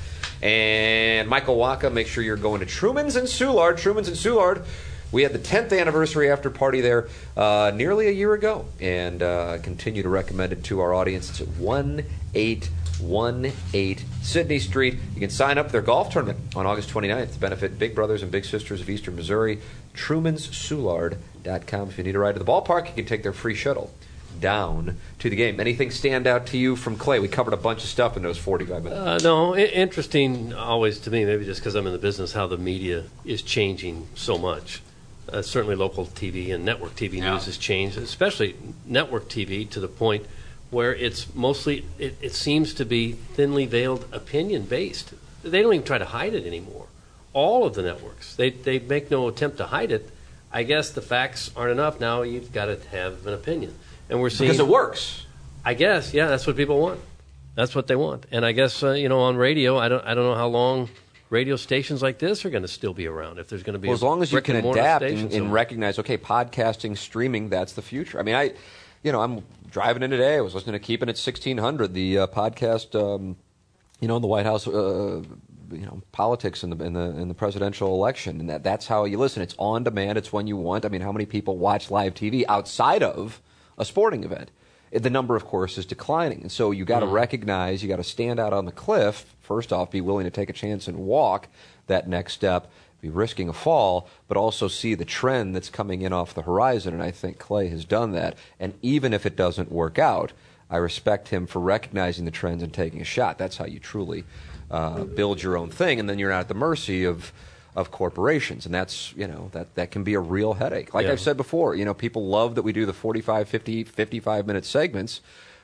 and Michael Wacha, make sure you're going to Truman's and Soulard. Truman's and Soulard. We had the tenth anniversary after party there uh, nearly a year ago, and uh, continue to recommend it to our audience. It's at one eight one eight Sydney Street. You can sign up for their golf tournament on August twenty-ninth to benefit Big Brothers and Big Sisters of Eastern Missouri. Truman's Soulard dot com. If you need a ride to the ballpark, you can take their free shuttle down to the game. Anything stand out to you from Clay? We covered a bunch of stuff in those forty-five minutes. Uh, no, I- interesting always to me, maybe just because I'm in the business, how the media is changing so much. Uh, certainly local T V and network T V yeah. news has changed, especially network T V, to the point where it's mostly, it, it seems to be thinly veiled opinion based. They don't even try to hide it anymore. All of the networks, they they make no attempt to hide it. I guess the facts aren't enough. Now you've got to have an opinion, and we're seeing because it works. I guess, yeah, that's what people want. That's what they want, and I guess uh, you know, on radio, I don't I don't know how long radio stations like this are going to still be around. If there's going to be well, a as long as you can adapt and, and so. recognize, okay, podcasting, streaming, that's the future. I mean, I, you know, I'm driving in today. I was listening to Keeping It sixteen hundred, the uh, podcast, um, you know, in the White House. Uh, You know, politics in the in the in the presidential election, and that that's how you listen. It's on demand. It's when you want. I mean, how many people watch live T V outside of a sporting event? The number, of course, is declining, and so you got to mm. recognize. You got to stand out on the cliff. First off, be willing to take a chance and walk that next step. Be risking a fall, but also see the trend that's coming in off the horizon. And I think Clay has done that. And even if it doesn't work out, I respect him for recognizing the trends and taking a shot. That's how you truly Uh, build your own thing, and then you're not at the mercy of of corporations, and that's, you know, that that can be a real headache. Like yeah. I've said before, you know, people love that we do the forty-five, fifty, fifty-five minute segments,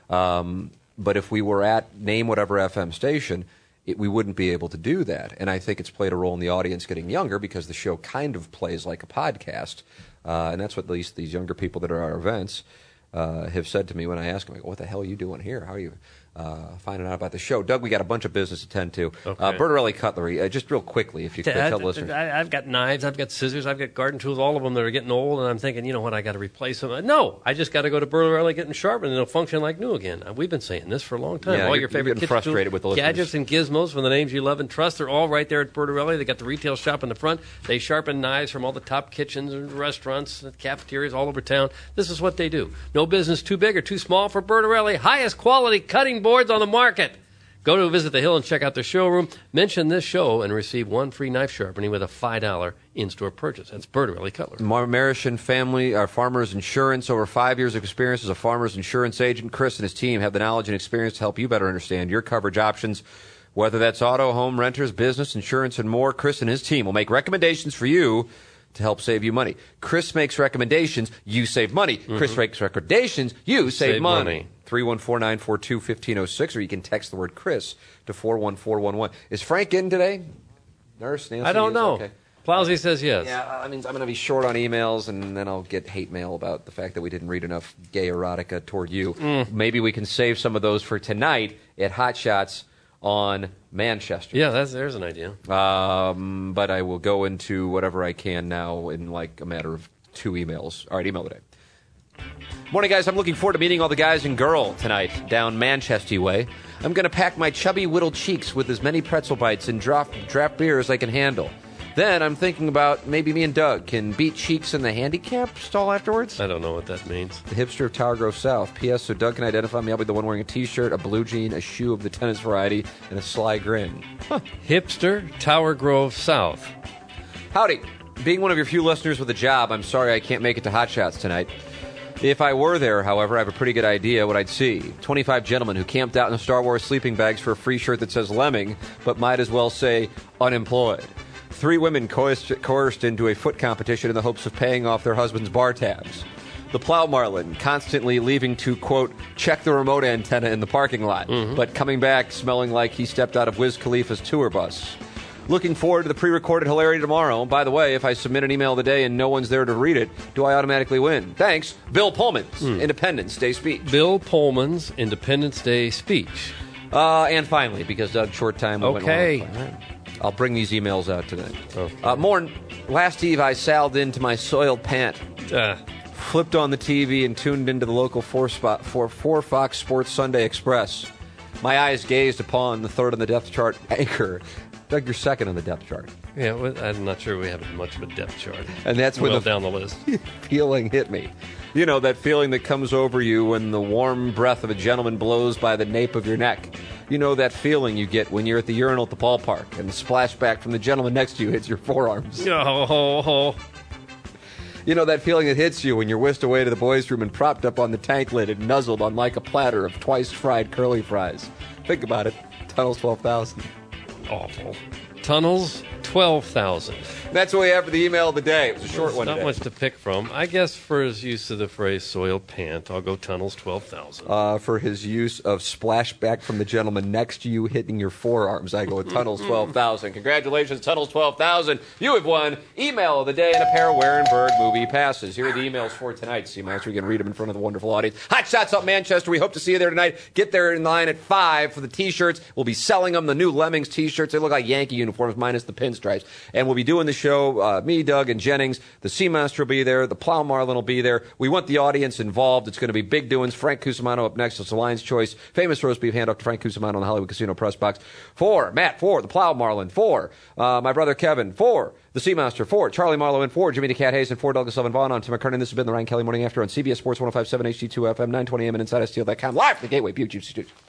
um, but if we were at name whatever F M station, it, we wouldn't be able to do that. And I think it's played a role in the audience getting younger, because the show kind of plays like a podcast, uh, and that's what at least these younger people that are at our events uh, have said to me when I ask them, like, what the hell are you doing here? How are you Uh, finding out about the show? Doug, we got a bunch of business to tend to. Okay. Uh, Bertarelli Cutlery, uh, just real quickly, if you could tell the listeners. I, I've got knives, I've got scissors, I've got garden tools, all of them that are getting old, and I'm thinking, you know what, I got to replace them. No, I just got to go to Bertarelli, get them sharpened, and it'll function like new again. Uh, we've been saying this for a long time. Yeah, all you're, your favorite you're getting kitchen frustrated tools, with the listeners. gadgets and gizmos from the names you love and trust, they're all right there at Bertarelli. They got the retail shop in the front. They sharpen knives from all the top kitchens and restaurants, and cafeterias all over town. This is what they do. No business too big or too small for Bertarelli. Highest quality cutting boards on the market. Go to Visit the Hill and check out their showroom. Mention this show and receive one free knife sharpening with a five dollars in-store purchase. That's Bertarelli Cutlery. Marish and family, our Farmers Insurance, over five years of experience as a Farmers Insurance agent. Chris and his team have the knowledge and experience to help you better understand your coverage options, whether that's auto, home, renters, business, insurance, and more. Chris and his team will make recommendations for you to help save you money. Chris makes recommendations, you save money. Mm-hmm. Chris makes recommendations, you save, save money. money. three one four, nine four two, one five zero six, or you can text the word Chris to four one four one one. Is Frank in today? Nurse, Nancy? I don't know. Okay. Plowsy says yes. Yeah, I mean, I'm going to be short on emails, and then I'll get hate mail about the fact that we didn't read enough gay erotica toward you. Mm. Maybe we can save some of those for tonight at Hot Shots on Manchester. Yeah, that's, there's an idea. Um, but I will go into whatever I can now in like a matter of two emails. All right, email today. Morning, guys. I'm looking forward to meeting all the guys and girl tonight down Manchester way. I'm going to pack my chubby, whittled cheeks with as many pretzel bites and draft, draft beer as I can handle. Then I'm thinking about maybe me and Doug can beat cheeks in the handicap stall afterwards. I don't know what that means. The hipster of Tower Grove South. P S. So Doug can identify me. I'll be the one wearing a T-shirt, a blue jean, a shoe of the tennis variety, and a sly grin. Huh. Hipster, Tower Grove South. Howdy. Being one of your few listeners with a job, I'm sorry I can't make it to Hot Shots tonight. If I were there, however, I have a pretty good idea what I'd see. twenty-five gentlemen who camped out in the Star Wars sleeping bags for a free shirt that says Lemming, but might as well say unemployed. Three women coerced, coerced into a foot competition in the hopes of paying off their husbands' bar tabs. the Plow Marlin, constantly leaving to, quote, check the remote antenna in the parking lot, mm-hmm. but coming back smelling like he stepped out of Wiz Khalifa's tour bus. Looking forward to the pre-recorded hilarity tomorrow. By the way, if I submit an email today and no one's there to read it, do I automatically win? Thanks, Bill Pullman's mm. Independence Day speech. Bill Pullman's Independence Day speech. Uh, and finally, because Doug, short time. We okay. Went long. I'll bring these emails out today. Okay. Uh, more, last eve I sailed into my soiled pant, uh. flipped on the T V, and tuned into the local four, spot, four, four Fox Sports Sunday Express. My eyes gazed upon the third on the depth chart anchor. Doug, you're second on the depth chart. Yeah, well, I'm not sure we have much of a depth chart. And that's when well the down the list. feeling hit me. You know, that feeling that comes over you when the warm breath of a gentleman blows by the nape of your neck. You know that feeling you get when you're at the urinal at the ballpark and the splashback from the gentleman next to you hits your forearms. Oh, ho, ho. You know that feeling that hits you when you're whisked away to the boys' room and propped up on the tank lid and nuzzled on like a platter of twice-fried curly fries. Think about it. Tunnels twelve thousand. Awful. Tunnels, twelve thousand. That's what we have for the email of the day. It was a short There's one not today. much to pick from. I guess for his use of the phrase soiled pant, I'll go Tunnels, twelve thousand. Uh, for his use of splashback from the gentleman next to you hitting your forearms, I go with Tunnels twelve thousand. Congratulations, Tunnels twelve thousand. You have won email of the day and a pair of Warenberg movie passes. Here are the emails for tonight, Seamaster. You can read them in front of the wonderful audience. Hot Shots Up Manchester. We hope to see you there tonight. Get there in line at five for the T-shirts. We'll be selling them, the new Lemmings T-shirts. They look like Yankee uniforms minus the pinstripes. And we'll be doing the show, uh, me, Doug, and Jennings. The Seamaster will be there. The Plow Marlin will be there. We want the audience involved. It's going to be big doings. Frank Cusimano up next. It's the Lion's Choice. Famous roast beef handoff to Frank Cusimano in the Hollywood Casino press box. Four, Matt. Four, the Plow Marlin. Four, uh, my brother Kevin. Four, the Seamaster. Four, Charlie Marlowe. And four, Jimmy the Cat Hayes. And four, Douglas Sullivan Vaughn. On Tim McKernan. This has been the Ryan Kelly Morning After on C B S Sports one oh five point seven H D two F M, nine twenty A M and Inside S T L dot com. Live from the Gateway Buick G M C Studios.